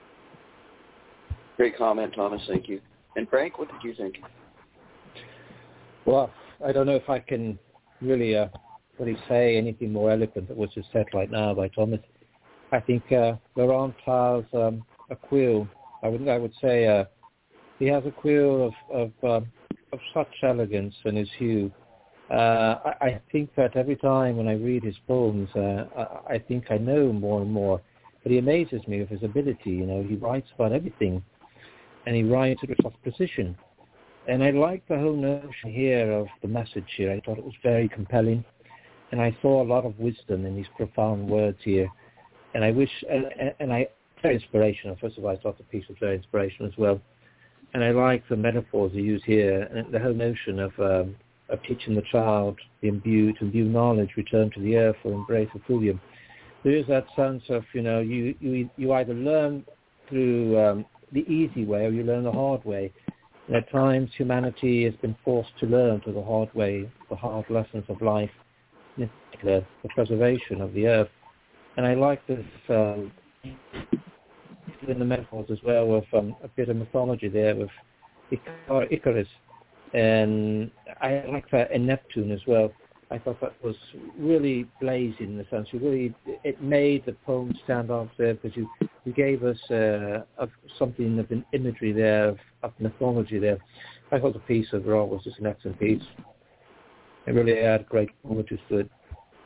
Great comment, Thomas. Thank you. And Frank, what did you think? Well, I don't know if I can really, uh, really say anything more eloquent than what was said right now by Thomas. I think uh, Laurent has um, a quill. I would, I would say uh, he has a quill of of, uh, of such elegance in his hue. Uh, I, I think that every time when I read his poems, uh, I, I think I know more and more. But he amazes me with his ability. You know, he writes about everything, and he writes with such precision. And I like the whole notion here of the message here. I thought it was very compelling, and I saw a lot of wisdom in these profound words here. And I wish, and, and I very inspirational. First of all, I thought the piece was very inspirational as well. And I like the metaphors he used here, and the whole notion of um, of teaching the child, the imbue, to imbue knowledge, return to the earth, or embrace effluvium. There is that sense of, you know, you, you, you either learn through um, the easy way or you learn the hard way. And at times, humanity has been forced to learn through the hard way, the hard lessons of life, in particular, the preservation of the earth. And I like this um, in the metaphors as well, with um, a bit of mythology there with Icar- Icarus. And I like that in Neptune as well. I thought that was really blazing in the sense. You really, it made the poem stand out there because you, you gave us uh, of something of an imagery there, of, of mythology there. I thought the piece overall was just an excellent piece. It really had great qualities to it.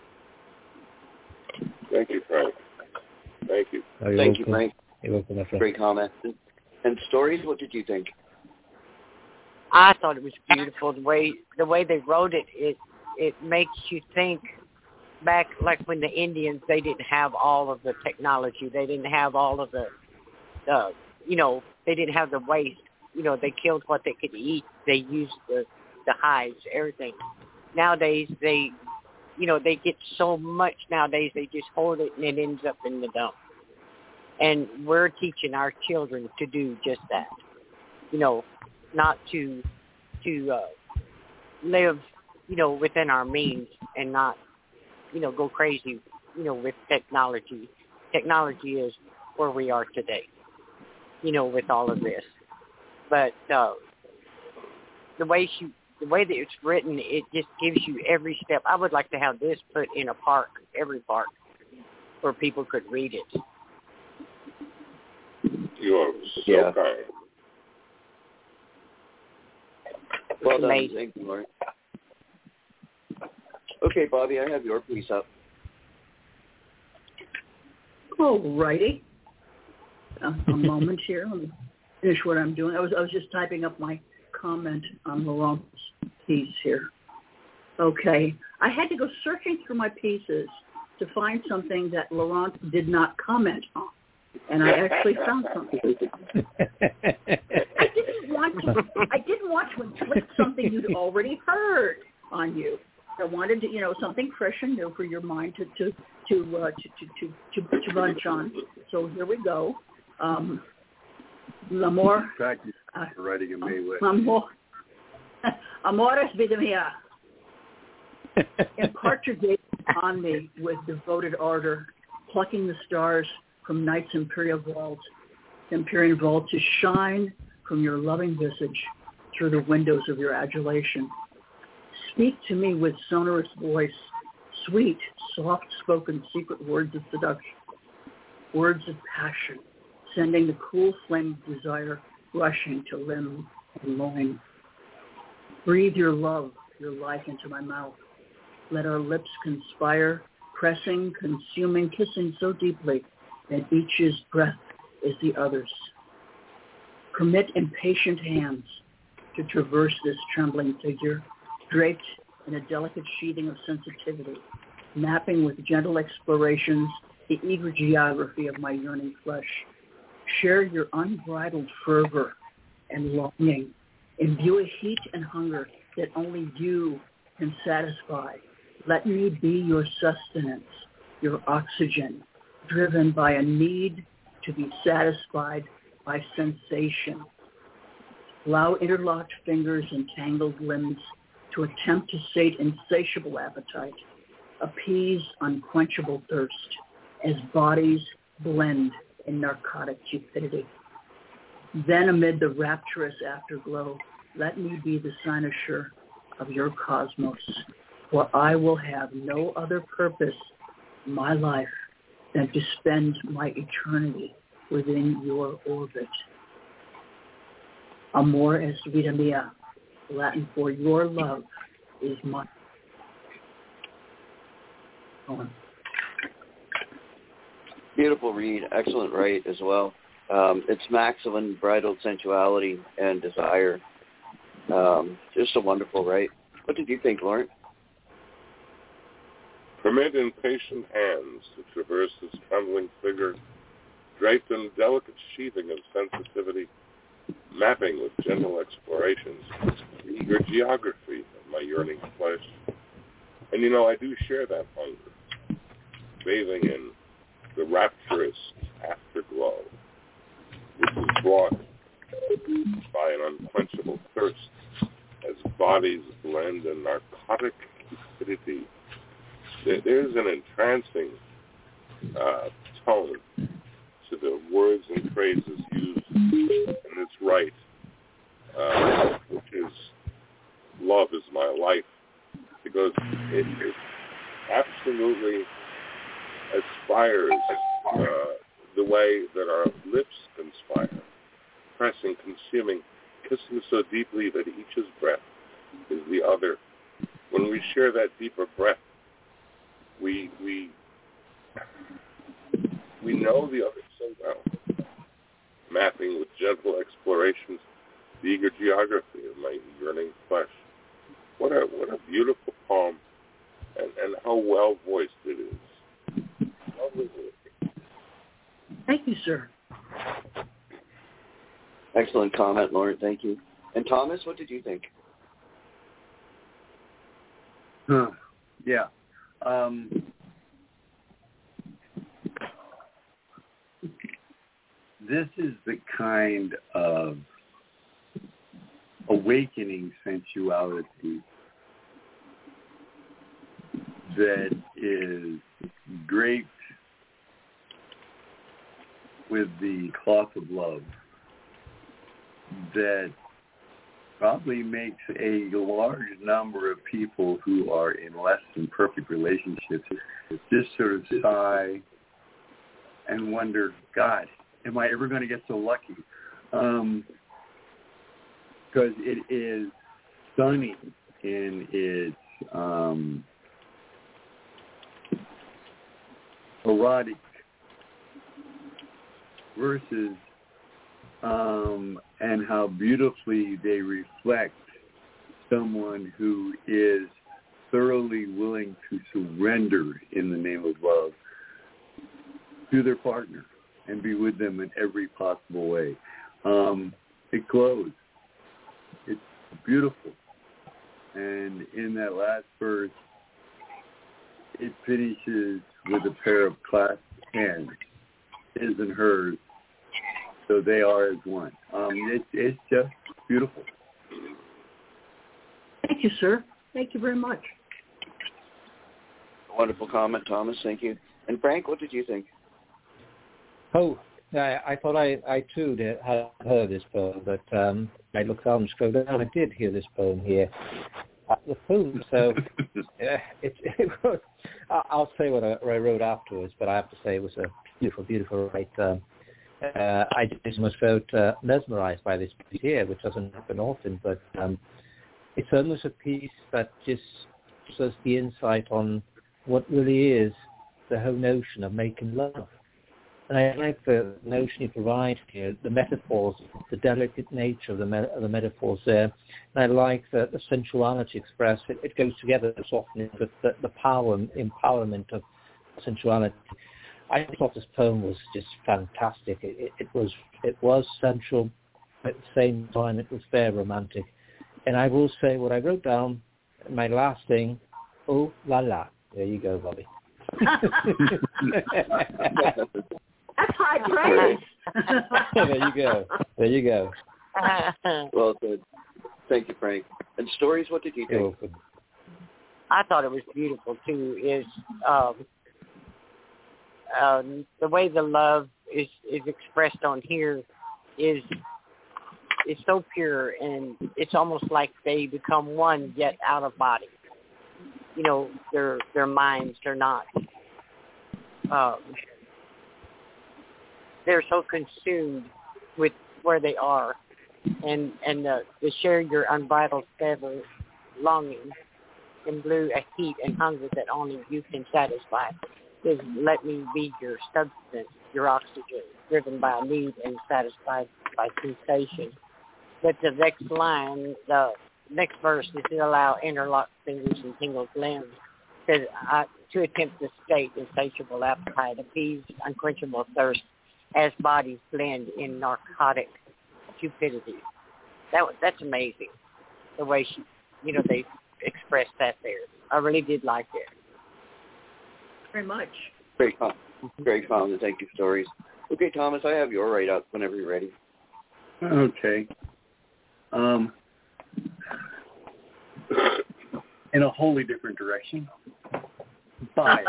Thank you, Frank. Thank you. Oh, you're Thank welcome. you, Frank. You're welcome, my friend. Great comment. And Stories, what did you think? I thought it was beautiful the way the way they wrote it. It it makes you think back, like when the Indians, they didn't have all of the technology, they didn't have all of the, uh, you know, they didn't have the waste. You know, they killed what they could eat. They used the the hides, everything. Nowadays, they, you know, they get so much nowadays. They just hold it and it ends up in the dump. And we're teaching our children to do just that. You know. Not to to uh, live, you know, within our means and not, you know, go crazy, you know, with technology. Technology is where we are today, you know, with all of this. But uh, the way she, the way that it's written, it just gives you every step. I would like to have this put in a park, every park, where people could read it. You are so yeah. kind. Well done. Amazing. Thank you, Lauren. Okay, Bobby, I have your piece up. All righty. A, a moment here. Let me finish what I'm doing. I was I was just typing up my comment on Laurent's piece here. Okay. I had to go searching through my pieces to find something that Laurent did not comment on. And I actually found something. I didn't want to I didn't want to inflict something you'd already heard on you. I wanted to, you know, something fresh and new for your mind to to to uh, to, to, to, to lunch on. So here we go. Um, L'amor. Practice Uh, writing a May with. Amor, amores vida mia. Impart your gaze on me with devoted ardor, plucking the stars from night's imperial vault, Empyrean vault to shine from your loving visage through the windows of your adulation. Speak to me with sonorous voice, sweet, soft-spoken secret words of seduction, words of passion, sending the cool flame of desire rushing to limb and loin. Breathe your love, your life into my mouth. Let our lips conspire, pressing, consuming, kissing so deeply that each's breath is the other's. Permit impatient hands to traverse this trembling figure, draped in a delicate sheathing of sensitivity, mapping with gentle explorations the eager geography of my yearning flesh. Share your unbridled fervor and longing. Imbue a heat and hunger that only you can satisfy. Let me be your sustenance, your oxygen, driven by a need to be satisfied by sensation. Allow interlocked fingers and tangled limbs to attempt to sate insatiable appetite, appease unquenchable thirst, as bodies blend in narcotic cupidity. Then amid the rapturous afterglow, let me be the cynosure of your cosmos, for I will have no other purpose in my life than to spend my eternity within your orbit. Amor es vida mia, Latin for your love is mine. On. Beautiful read. Excellent write as well. Um, it smacks of unbridled sensuality and desire. Um, just a wonderful write. What did you think, Lauren? Permit impatient hands to traverse this trembling figure, draped in a delicate sheathing of sensitivity, mapping with gentle explorations the eager geography of my yearning flesh. And, you know, I do share that hunger, bathing in the rapturous afterglow, which is brought by an unquenchable thirst as bodies blend in narcotic cupidity. There's an entrancing uh, tone to the words and phrases used in this right, uh, which is love is my life, because it, it absolutely aspires uh, the way that our lips conspire, pressing, consuming, kissing so deeply that each's breath is the other. When we share that deeper breath, we we we know the other so well, mapping with gentle explorations the eager geography of my yearning flesh. What a what a beautiful poem, and, and how well voiced it is. Lovely voice. Thank you, sir. Excellent comment, Lauren. Thank you. And Thomas, what did you think? Huh. Yeah. Um, this is the kind of awakening sensuality that is draped with the cloth of love, that probably makes a large number of people who are in less than perfect relationships just sort of sigh and wonder, God, am I ever going to get so lucky? Um, because it is stunning in its um, erotic verses, um, and how beautifully they reflect someone who is thoroughly willing to surrender in the name of love to their partner and be with them in every possible way. Um, it glows. It's beautiful. And in that last verse, it finishes with a pair of clasped hands, his and hers, so they are as one. Um, it, it's just beautiful. Thank you, sir. Thank you very much. Wonderful comment, Thomas. Thank you. And Frank, what did you think? Oh, I, I thought I, I too did, had heard this poem, but um, I looked down and scrolled down. I did hear this poem here. Uh, the poem, so uh, it, it was, I'll say what I, what I wrote afterwards, but I have to say it was a beautiful, beautiful write. Um, uh, I just almost felt uh, mesmerized by this piece here, which doesn't happen often, but um, it's almost a piece that just gives us the insight on what really is the whole notion of making love. And I like the notion you provide here, the metaphors, the delicate nature of the, me- of the metaphors there. And I like the, the sensuality expressed. It, it goes together so often with the, the power and empowerment of sensuality. I thought this poem was just fantastic. It, it, it was it was sensual, at the same time it was very romantic. And I will say what I wrote down, my last thing, oh la la. There you go, Bobby. That's high praise. There you go. There you go. Well said. Thank you, Frank. And stories, what did you think? I thought it was beautiful too. Is um, um, the way the love is is expressed on here is is so pure, and it's almost like they become one, yet out of body. You know, their their minds are not. Um, they're so consumed with where they are, and and uh, to share your unbridled fervor, longing, and blue a heat and hunger that only you can satisfy. Is let me be your substance, your oxygen, driven by a need and satisfied by sensation. But the next line, the next verse is to allow interlocked fingers and tingled limbs to, uh, to attempt to state insatiable appetite, appease unquenchable thirst as bodies blend in narcotic cupidity. That was, that's amazing, the way she, you know, they expressed that there. I really did like it. Very much. Great, great comment. Thank you, stories. Okay, Thomas, I have your write up whenever you're ready. Okay. Um, in a wholly different direction. But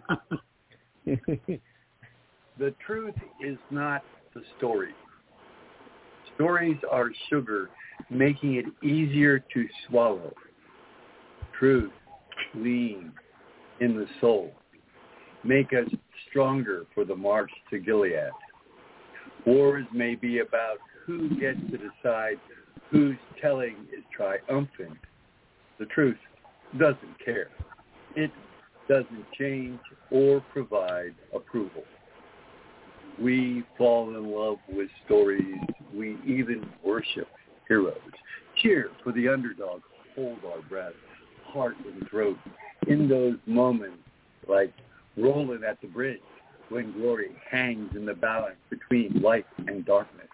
the truth is not the story. Stories are sugar, making it easier to swallow. Truth, lean in the soul, make us stronger for the march to Gilead. Wars may be about who gets to decide whose telling is triumphant. The truth doesn't care. It doesn't change or provide approval. We fall in love with stories. We even worship heroes. Cheer for the underdog. Hold our breath, heart and throat. In those moments like rolling at the bridge when glory hangs in the balance between light and darkness.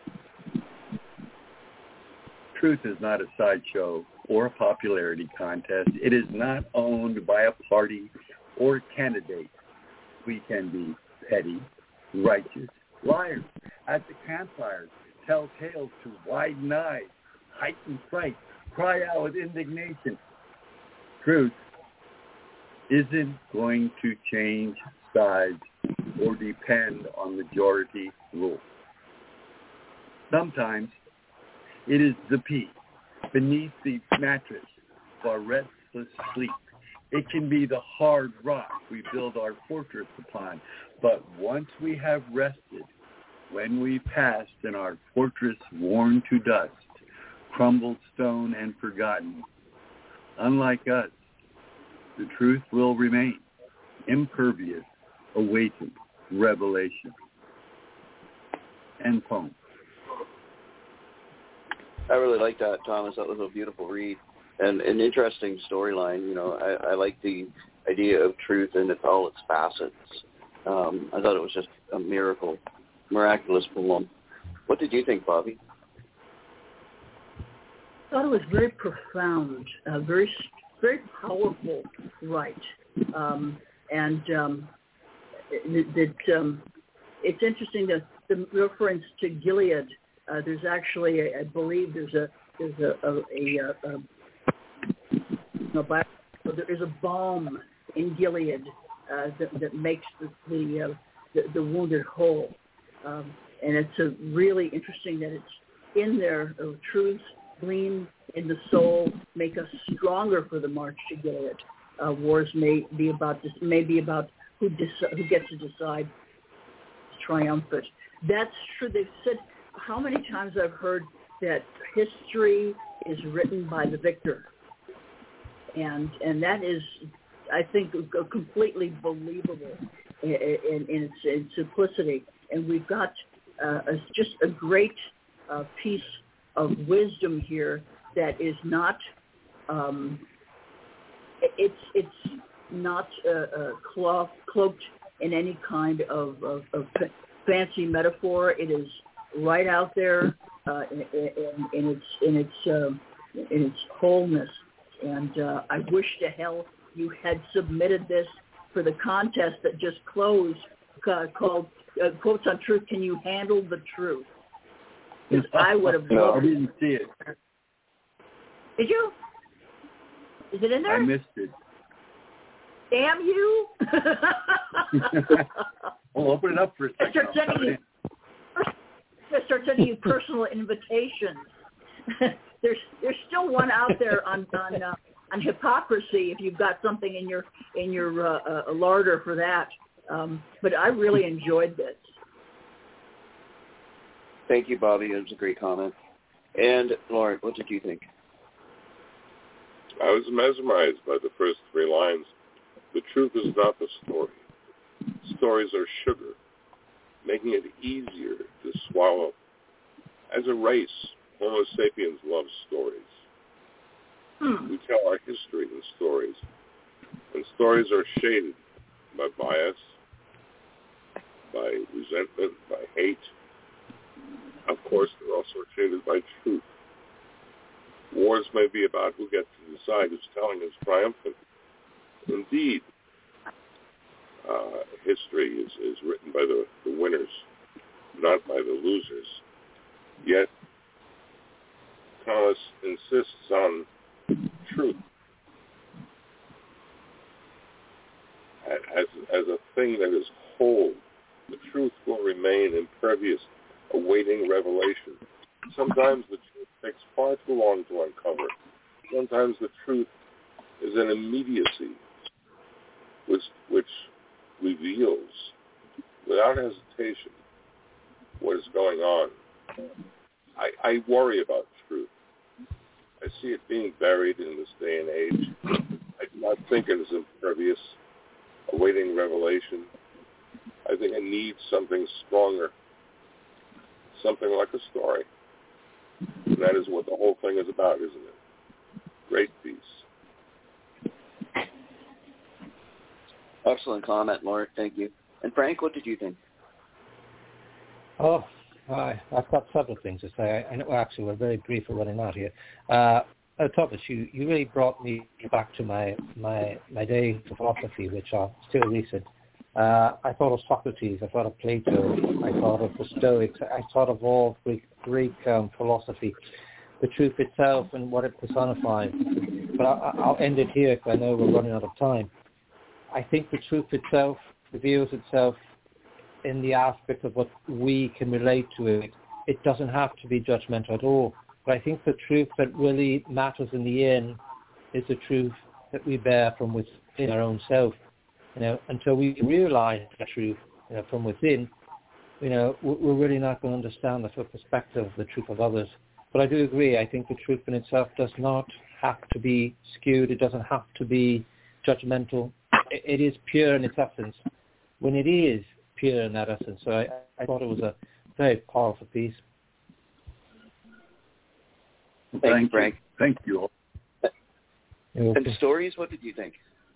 Truth is not a sideshow or a popularity contest. It is not owned by a party or candidate. We can be petty, righteous, liars at the campfires, tell tales to widen eyes, heighten fright, cry out with indignation. Truth isn't going to change sides or depend on majority rule. Sometimes it is the peace beneath the mattress of our restless sleep. It can be the hard rock we build our fortress upon. But once we have rested, when we passed and our fortress worn to dust, crumbled stone and forgotten. Unlike us, the truth will remain impervious, awaiting revelation. End poem. I really like that, Thomas. That was a beautiful read and an interesting storyline. You know, I, I like the idea of truth and its, all its facets. Um, I thought it was just a miracle, miraculous poem. What did you think, Bobby? I thought it was very profound, uh, very, very powerful, right? Um, and um, that um, it's interesting that the reference to Gilead. Uh, there's actually, a, I believe, there's a there's a a, a, a, a, a there is a balm in Gilead uh, that, that makes the the, uh, the the wounded whole, um, and it's a really interesting that it's in there. Uh, truths gleam in the soul, make us stronger for the march to Gilead. Uh, wars may be about this, may be about who deci- who gets to decide triumphant. That's true. They've said. How many times I've heard that history is written by the victor, and and that is, I think, completely believable in, in, in its in simplicity. And we've got uh, a, just a great uh, piece of wisdom here that is not, um, it's it's not uh, uh, cloth, cloaked in any kind of, of, of fancy metaphor. It is right out there uh, in, in, in its in its uh, in its wholeness, and uh, I wish to hell you had submitted this for the contest that just closed, uh, called uh, Quotes on Truth. Can you handle the truth? Because I would have no, loved I didn't see it. Did you? Is it in there? I missed it. Damn you! Well, open it up for a second. Start sending you, start sending you personal invitations. there's there's still one out there on on uh, on hypocrisy. If you've got something in your in your uh, uh, larder for that, um, but I really enjoyed this. Thank you, Bobby. It was a great comment. And Lauren, what did you think? I was mesmerized by the first three lines. The truth is not the story. Stories are sugar, making it easier to swallow. As a race, Homo sapiens love stories. Hmm. We tell our history in stories, and stories are shaded by bias, by resentment, by hate. Of course, they're also shaded by truth. Wars may be about who gets to decide who's telling is triumphant. Indeed, uh, history is, is written by the, the winners, not by the losers. Yet, Thomas insists on truth as, as a thing that is whole. The truth will remain impervious, awaiting revelation. Sometimes the truth takes far too long to uncover. Sometimes the truth is an immediacy which, which reveals without hesitation what is going on. I, I worry about truth. I see it being buried in this day and age. I do not think it is impervious, awaiting revelation. I think it needs something stronger, something like a story. And that is what the whole thing is about, isn't it? Great piece. Excellent comment, Lauren. Thank you. And Frank, what did you think? Oh, I, I've got several things to say. I, I know actually we're very brief for running out here. Uh, uh, Thomas, you, you really brought me back to my, my, my days of philosophy, which are still recent. Uh, I thought of Socrates, I thought of Plato, I thought of the Stoics, I thought of all Greek, Greek um, philosophy, the truth itself and what it personifies. But I, I'll end it here because I know we're running out of time. I think the truth itself reveals itself in the aspect of what we can relate to it. It doesn't have to be judgmental at all. But I think the truth that really matters in the end is the truth that we bear from within our own self. You know, until we realize the truth, you know, from within, you know, we're really not going to understand the full perspective of the truth of others. But I do agree. I think the truth in itself does not have to be skewed. It doesn't have to be judgmental. It, it is pure in its essence. When it is pure in that essence, so I, I thought it was a very powerful piece. Thank, Thank you, Frank. You. Thank you all. And Stories, what did you think?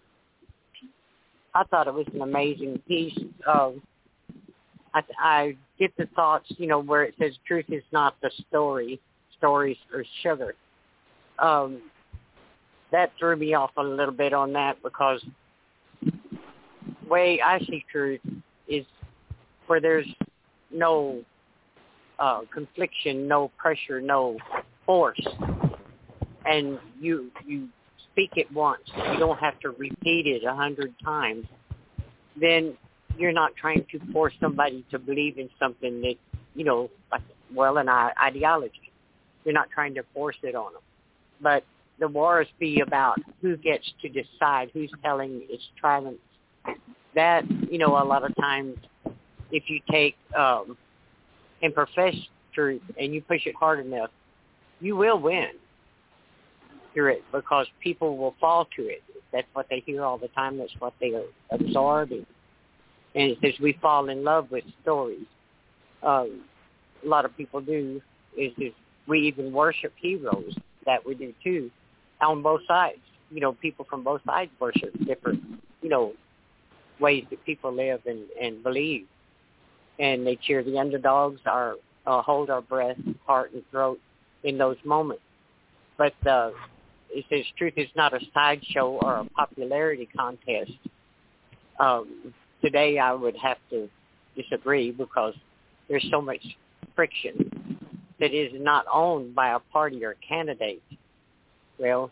I thought it was an amazing piece. Um, I, I get the thoughts, you know, where it says truth is not the story, stories are sugar. Um, that threw me off a little bit on that because the way I see truth is where there's no uh, confliction, no pressure, no force, and you you speak it once. You don't have to repeat it a hundred times. Then you're not trying to force somebody to believe in something that, you know, like, well, an ideology. You're not trying to force it on them. But the wars be about who gets to decide, who's telling its triumphs. That, you know, a lot of times, if you take um, and profess truth and you push it hard enough, you will win through it because people will fall to it. That's what they hear all the time. That's what they are absorbing. And it says we fall in love with stories. Um, a lot of people do. Is, is we even worship heroes. That we do too, on both sides. You know, people from both sides worship different, you know, ways that people live and, and believe. And they cheer the underdogs, or uh, hold our breath, heart, and throat in those moments. But uh, it says truth is not a sideshow or a popularity contest. Um, today I would have to disagree because there's so much friction that is not owned by a party or a candidate. Well,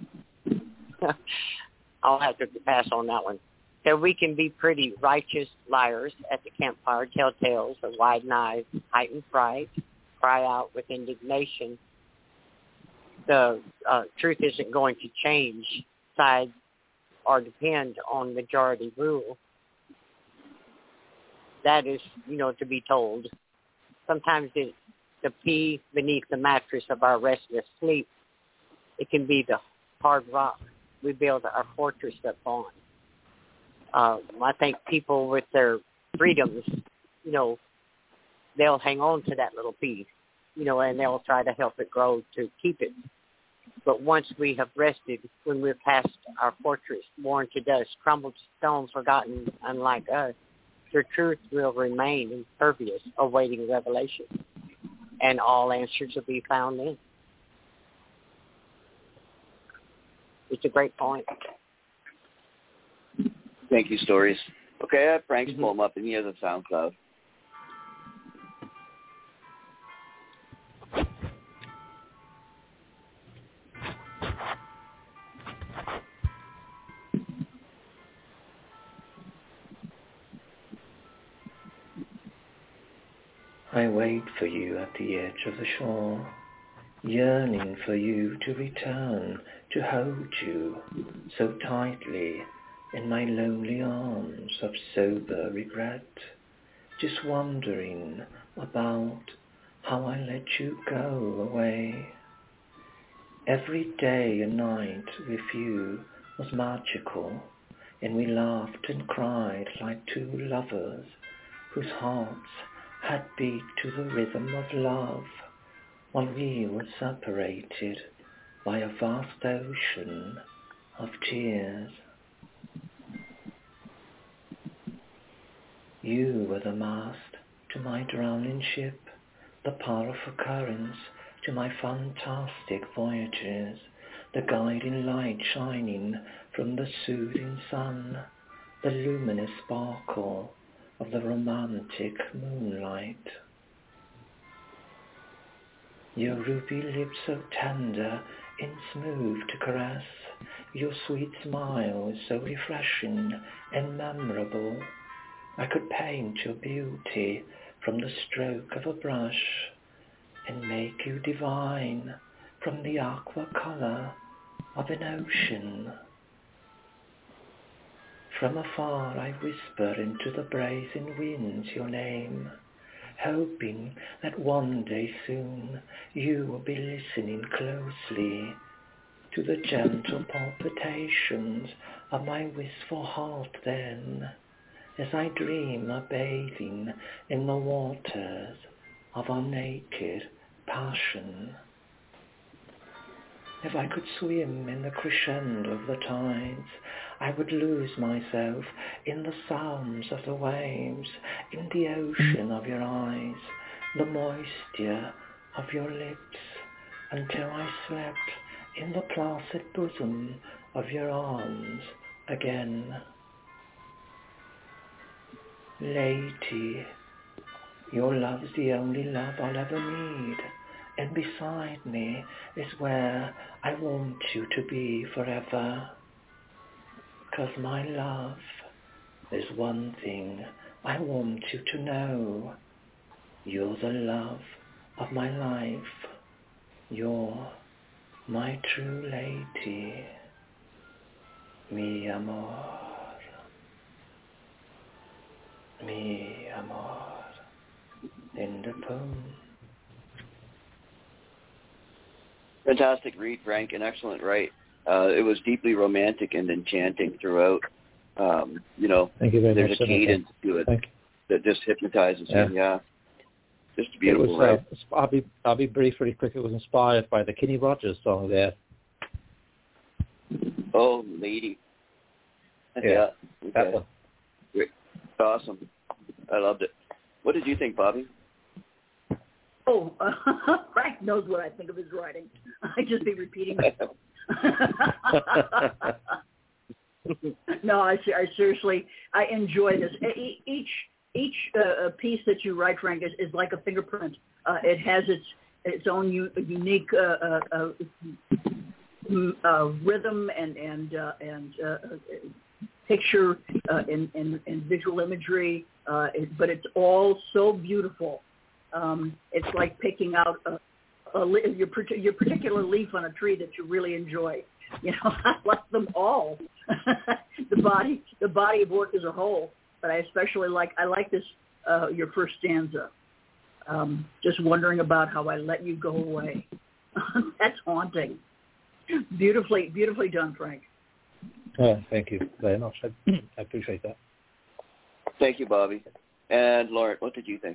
I'll have to pass on that one. So we can be pretty righteous liars at the campfire, tell tales of wide knives, heightened fright, cry out with indignation. The uh, truth isn't going to change sides or depend on majority rule. That is, you know, to be told. Sometimes it's the pea beneath the mattress of our restless sleep. It can be the hard rock we build our fortress upon. Uh, I think people with their freedoms, you know, they'll hang on to that little piece, you know, and they'll try to help it grow to keep it. But once we have rested, when we're past our fortress, worn to dust, crumbled to stone, forgotten, unlike us, the truth will remain impervious, awaiting revelation. And all answers will be found in. It's a great point. Thank you, Stories. Okay, I have Frank's pull him up, and he has a SoundCloud. I wait for you at the edge of the shore, yearning for you to return, to hold you so tightly in my lonely arms of sober regret, just wondering about how I let you go away. Every day and night with you was magical, and we laughed and cried like two lovers whose hearts had beat to the rhythm of love, while we were separated by a vast ocean of tears. You were the mast to my drowning ship, the powerful currents to my fantastic voyages, the guiding light shining from the soothing sun, the luminous sparkle of the romantic moonlight. Your ruby lips so tender and smooth to caress, your sweet smile is so refreshing and memorable. I could paint your beauty from the stroke of a brush and make you divine from the aqua color of an ocean. From afar I whisper into the brazen winds your name, hoping that one day soon you will be listening closely to the gentle palpitations of my wistful heart then, as I dream of bathing in the waters of our naked passion. If I could swim in the crescendo of the tides, I would lose myself in the sounds of the waves, in the ocean of your eyes, the moisture of your lips, until I slept in the placid bosom of your arms again. Lady, your love's the only love I'll ever need, and beside me is where I want you to be forever. 'Cause my love, there's one thing I want you to know. You're the love of my life. You're my true lady. Mi amor. Mi amor. In the poem. Fantastic read, Frank, and excellent write. Uh, it was deeply romantic and enchanting throughout. Um, you know, Thank you very there's much. a cadence to it Thank you. that just hypnotizes Yeah. you. Yeah, just beautiful, It was, right? uh, I'll be I'll be brief, really quick. It was inspired by the Kenny Rogers song there. Oh, lady. Yeah, yeah. that Okay. one. Great. Awesome. I loved it. What did you think, Bobby? Oh, uh, Frank knows what I think of his writing. I just be repeating myself. No, I, I seriously, I enjoy this. E- Each each uh, piece that you write, Frank, is, is like a fingerprint. Uh, it has its its own u- unique uh, uh, uh, uh, rhythm and and uh, and uh, picture uh, and, and, and visual imagery, uh, it, but it's all so beautiful. Um, it's like picking out a, a your your particular leaf on a tree that you really enjoy. You know, I like them all. the body, the body of work as a whole, but I especially like I like this uh, your first stanza. Um, just wondering about how I let you go away. That's haunting. Beautifully, beautifully done, Frank. Oh, thank you very much. I, I appreciate that. Thank you, Bobby. And Lauren, what did you think?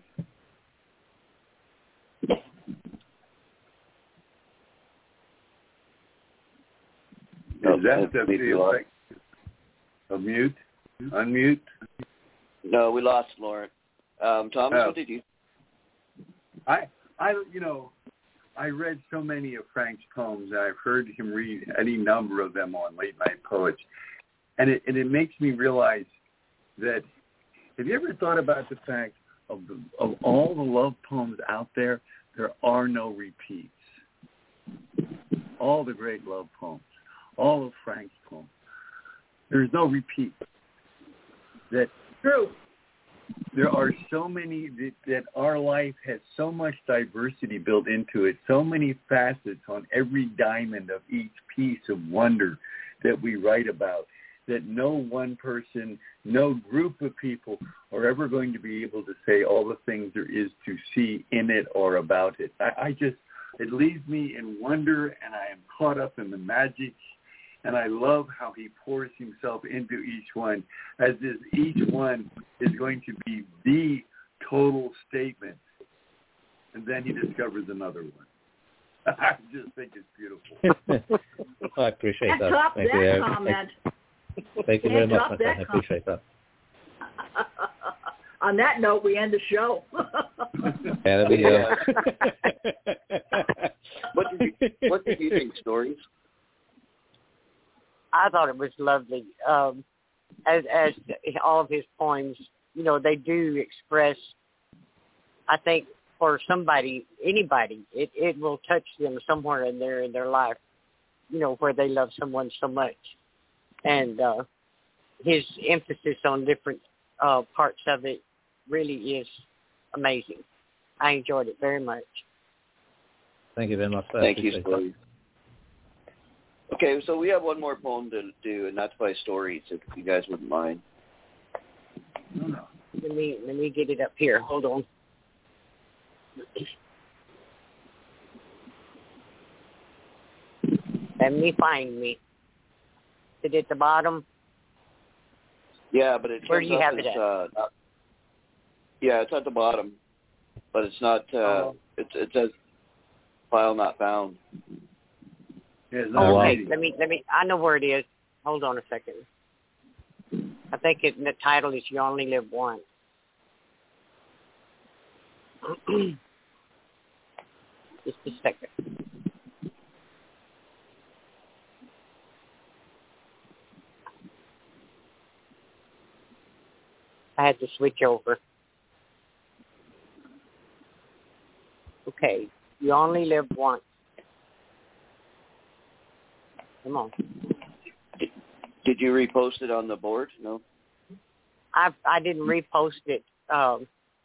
Is that the, the effect of mute? Unmute? No, we lost Lauren. Um, Thomas, Oh. what did you? I, I, you know, I read so many of Frank's poems, and I've heard him read any number of them on Late Night Poets, and it, and it makes me realize that. Have you ever thought about the fact of the, of all the love poems out there, there are no repeats. All the great love poems, all of Frank's poems, there's no repeat. That True. There are so many that, that our life has so much diversity built into it, so many facets on every diamond of each piece of wonder that we write about, that no one person, no group of people are ever going to be able to say all the things there is to see in it or about it. I, I just, it leaves me in wonder, and I am caught up in the magic, and I love how he pours himself into each one, as if each one is going to be the total statement, and then he discovers another one. I just think it's beautiful. I appreciate Can't that. top Thank that you. comment. Thank you very Can't much, top my that friend. I appreciate that. On that note, we end the show. Yeah, there we go. What did you, what did you think, Stories? I thought it was lovely. Um, as as all of his poems, you know, they do express. I think for somebody, anybody, it, it will touch them somewhere in there in their life. You know, where they love someone so much, and uh, his emphasis on different uh, parts of it really is amazing. I enjoyed it very much. Thank you very much. I Thank you, appreciate Stories. Okay, so we have one more poem to do, and that's by Stories, if you guys wouldn't mind. Let me let me get it up here. Hold on. Let me find me. Is it at the bottom? Yeah, but it Where do you have as, it at? Uh, not, yeah, it's at the bottom, but it's not. Uh, oh. It, it says file not found. Yeah, it's Oh, not okay. reading. Let me. Let me. I know where it is. Hold on a second. I think it, the title is "You Only Live Once." Just a second. I had to switch over. Okay. You only live once. Come on. Did, did you repost it on the board? No. I I didn't repost it. Um,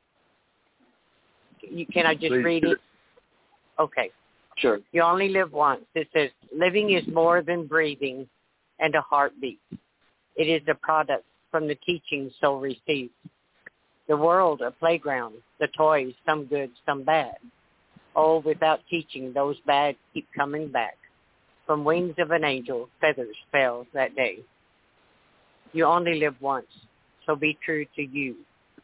you, can I just Please read do. it? Okay. Sure. You only live once. It says, living is more than breathing and a heartbeat. It is a product from the teaching soul receives. The world, a playground, the toys, some good, some bad. Oh, without teaching, those bad keep coming back. From wings of an angel, feathers fell that day. You only live once, so be true to you.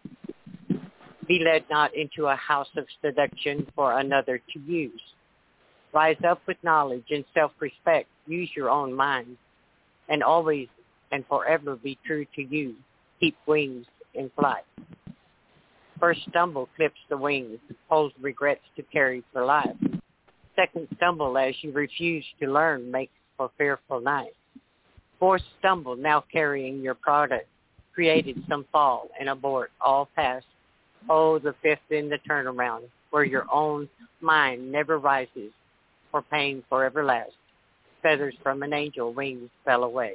Be led not into a house of seduction for another to use. Rise up with knowledge and self-respect. Use your own mind. And always and forever be true to you. Keep wings in flight. First stumble clips the wings, holds regrets to carry for life. Second stumble as you refuse to learn makes for fearful night. Fourth stumble now carrying your product, created some fall and abort, all past. Oh, the fifth in the turnaround, where your own mind never rises, for pain forever lasts. Feathers from an angel, wings fell away.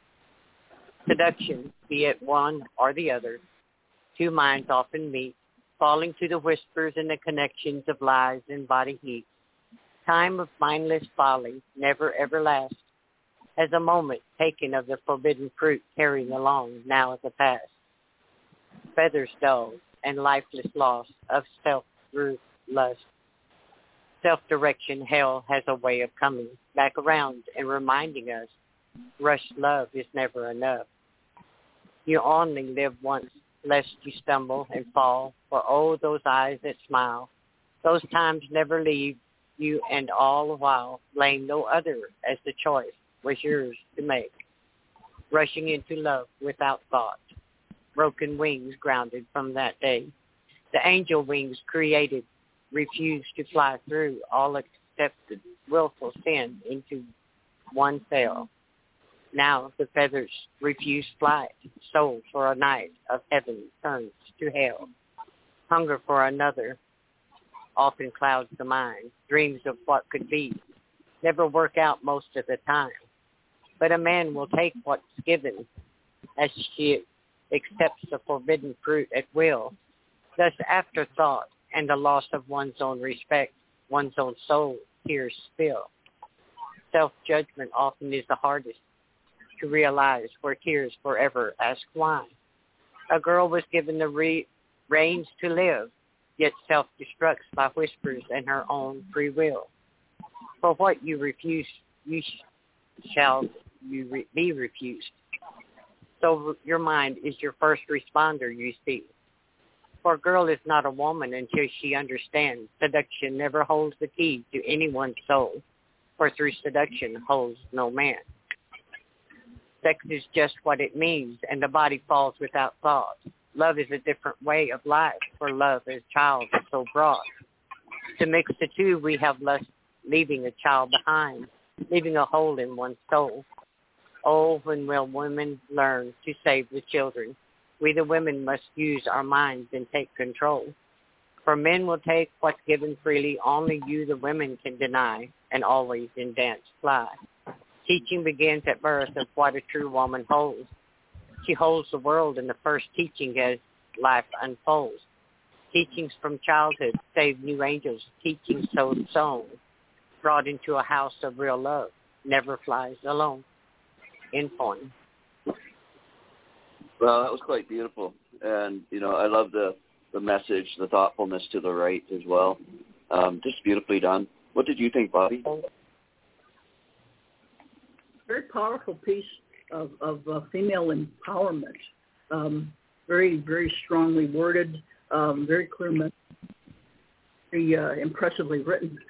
Seduction, be it one or the other, two minds often meet, falling to the whispers and the connections of lies and body heat. Time of mindless folly never ever lasts, as a moment taken of the forbidden fruit carrying along now the past. Feathers dull and lifeless loss of self through lust. Self-direction, hell has a way of coming back around and reminding us rushed love is never enough. You only live once, lest you stumble and fall, for oh, those eyes that smile, those times never leave you, and all the while blame no other, as the choice was yours to make. Rushing into love without thought, broken wings grounded from that day. The angel wings created refused to fly through all accepted willful sin into one fell. Now the feathers refuse flight, soul for a night of heaven turns to hell. Hunger for another often clouds the mind. Dreams of what could be never work out most of the time. But a man will take what's given as she accepts the forbidden fruit at will. Thus afterthought and the loss of one's own respect, one's own soul, tears spill. Self-judgment often is the hardest to realize, where tears forever ask why. A girl was given the re- reins to live, yet self-destructs by whispers and her own free will. For what you refuse, you sh- shall you re- be refused. So your mind is your first responder, you see. For a girl is not a woman until she understands seduction never holds the key to anyone's soul, for through seduction holds no man. Sex is just what it means, and the body falls without thought. Love is a different way of life, for love as child is so broad. To mix the two, we have lust, leaving a child behind, leaving a hole in one's soul. Oh, when will women learn to save the children? We the women must use our minds and take control. For men will take what's given freely, only you the women can deny, and always in dance fly. Teaching begins at birth of what a true woman holds. She holds the world in the first teaching as life unfolds. Teachings from childhood save new angels, teaching so sown, brought into a house of real love, never flies alone. In point. Well, that was quite beautiful, and you know, I love the the message, the thoughtfulness to the right as well. Um, just beautifully done. What did you think, Bobby? Very powerful piece of, of uh, female empowerment. Um, very, very strongly worded, um, very clear message, very uh, impressively written.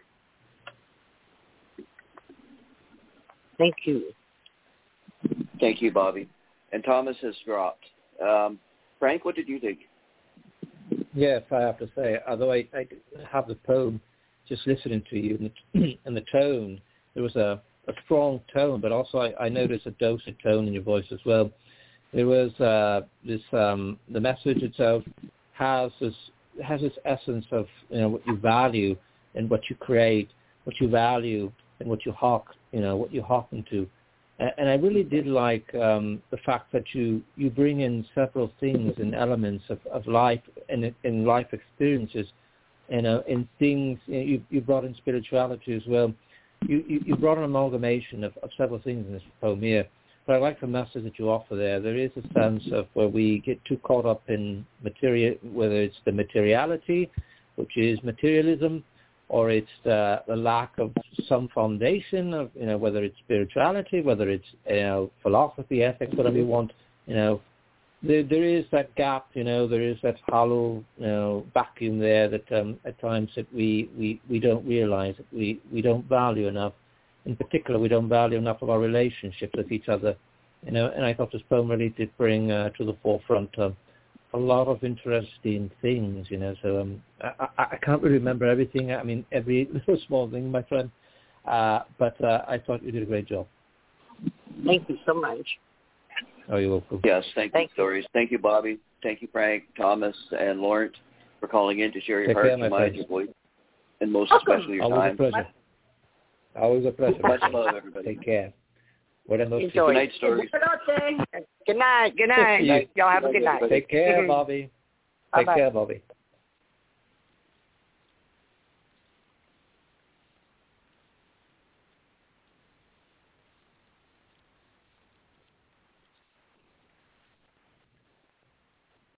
Thank you. Thank you, Bobby. And Thomas has dropped. Um, Frank, what did you think? Yes, I have to say, although I, I didn't have the poem, just listening to you and the, and the tone, there was a, a strong tone, but also I, I noticed a dosed tone in your voice as well. There was uh, this, um, the message itself has this has this essence of, you know, what you value and what you create, what you value and what you hawk, you know, what you hawk into. And I really did like um, the fact that you, you bring in several things and elements of, of life and in life experiences, you know, in things, you, know, you, you brought in spirituality as well. You, you, you brought an amalgamation of, of several things in this poem here. But I like the message that you offer there. There is a sense of where we get too caught up in material, whether it's the materiality, which is materialism, or it's the, the lack of some foundation of, you know, whether it's spirituality, whether it's, you know, philosophy, ethics, whatever you want, you know, there, there is that gap, you know, there is that hollow, you know, vacuum there that um, at times that we, we, we don't realize, that we, we don't value enough. In particular, we don't value enough of our relationships with each other, you know, and I thought this poem really did bring uh, to the forefront um, a lot of interesting things, you know, so um, I, I can't really remember everything. I mean, every little small thing, my friend, uh, but uh, I thought you did a great job. Thank you so much. Oh, you're welcome. Yes, thank, thank you, Stories. Thank you, Bobby. Thank you, Frank, Thomas, and Lawrence for calling in to share your Take heart, care, your my mind, friends. your voice, and most Awesome. especially your Always time. a pleasure. Always a pleasure. Much love, everybody. Take care. What are those Enjoy. Good night, Stories. Good night. Good night. You- Y'all have a good night. Take care, Bobby. Take Bye-bye. care, Bobby.